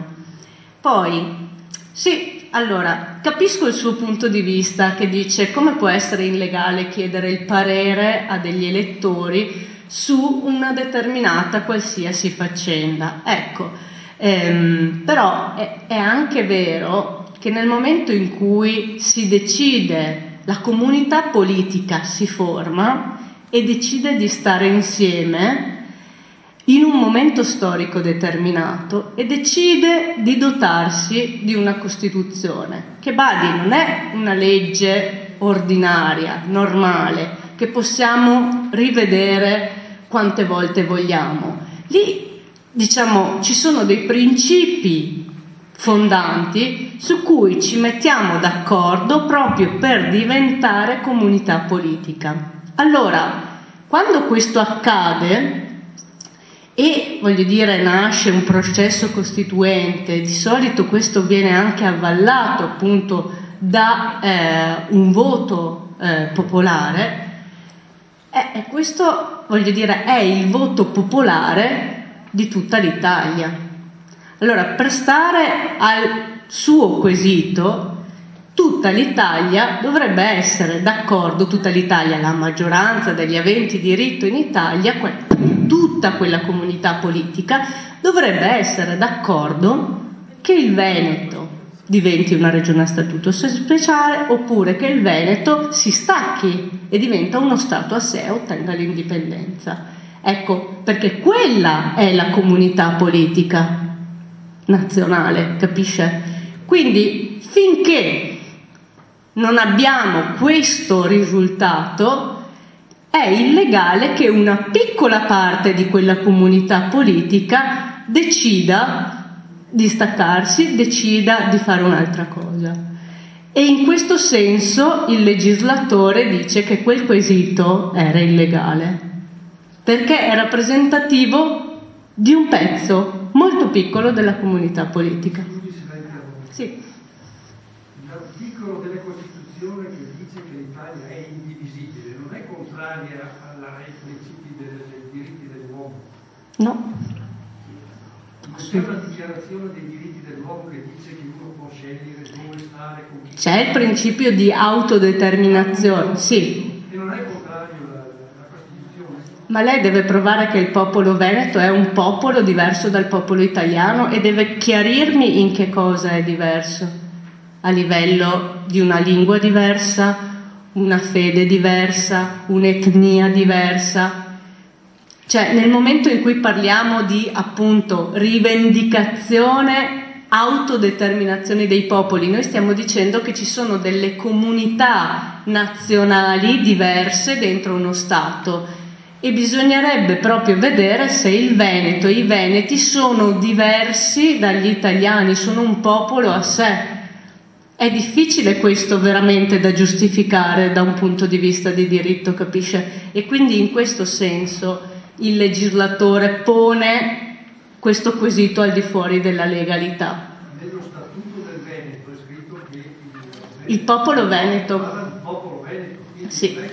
Poi sì, allora capisco il suo punto di vista, che dice come può essere illegale chiedere il parere a degli elettori su una determinata qualsiasi faccenda. Ecco, ehm, però è, è anche vero che nel momento in cui si decide, la comunità politica si forma e decide di stare insieme in un momento storico determinato e decide di dotarsi di una Costituzione, che badi non è una legge ordinaria, normale, che possiamo rivedere quante volte vogliamo. Lì, diciamo, ci sono dei principi fondanti su cui ci mettiamo d'accordo proprio per diventare comunità politica. Allora, quando questo accade e, voglio dire, nasce un processo costituente, di solito questo viene anche avvallato appunto da eh, un voto eh, popolare, e eh, questo, voglio dire, è il voto popolare di tutta l'Italia. Allora, per stare al suo quesito, tutta l'Italia dovrebbe essere d'accordo, tutta l'Italia, la maggioranza degli aventi diritto in Italia, tutta quella comunità politica dovrebbe essere d'accordo che il Veneto diventi una regione a statuto speciale, oppure che il Veneto si stacchi e diventa uno Stato a sé, ottenga l'indipendenza. Ecco, perché quella è la comunità politica nazionale, capisce? Quindi finché non abbiamo questo risultato, è illegale che una piccola parte di quella comunità politica decida di staccarsi, decida di fare un'altra cosa. E in questo senso il legislatore dice che quel quesito era illegale, perché è rappresentativo di un pezzo molto piccolo della comunità politica. Sì. L'articolo della Costituzione che dice che l'Italia è indivisibile non è contraria alla- ai principi del- dei diritti dell'uomo? No. C'è una dichiarazione dei diritti dell'uomo che dice che uno può scegliere dove stare, con chi. C'è il principio di autodeterminazione, sì. E non è contrario alla, alla Costituzione? Ma lei deve provare che il popolo veneto è un popolo diverso dal popolo italiano e deve chiarirmi in che cosa è diverso, a livello di una lingua diversa, una fede diversa, un'etnia diversa. Cioè, nel momento in cui parliamo di, appunto, rivendicazione, autodeterminazione dei popoli, noi stiamo dicendo che ci sono delle comunità nazionali diverse dentro uno Stato e bisognerebbe proprio vedere se il Veneto, i veneti sono diversi dagli italiani, sono un popolo a sé. È difficile questo veramente da giustificare da un punto di vista di diritto, capisce? E quindi in questo senso il legislatore pone questo quesito al di fuori della legalità. Nello statuto del Veneto è scritto che il, Il popolo veneto, parla di popolo veneto, quindi sì. il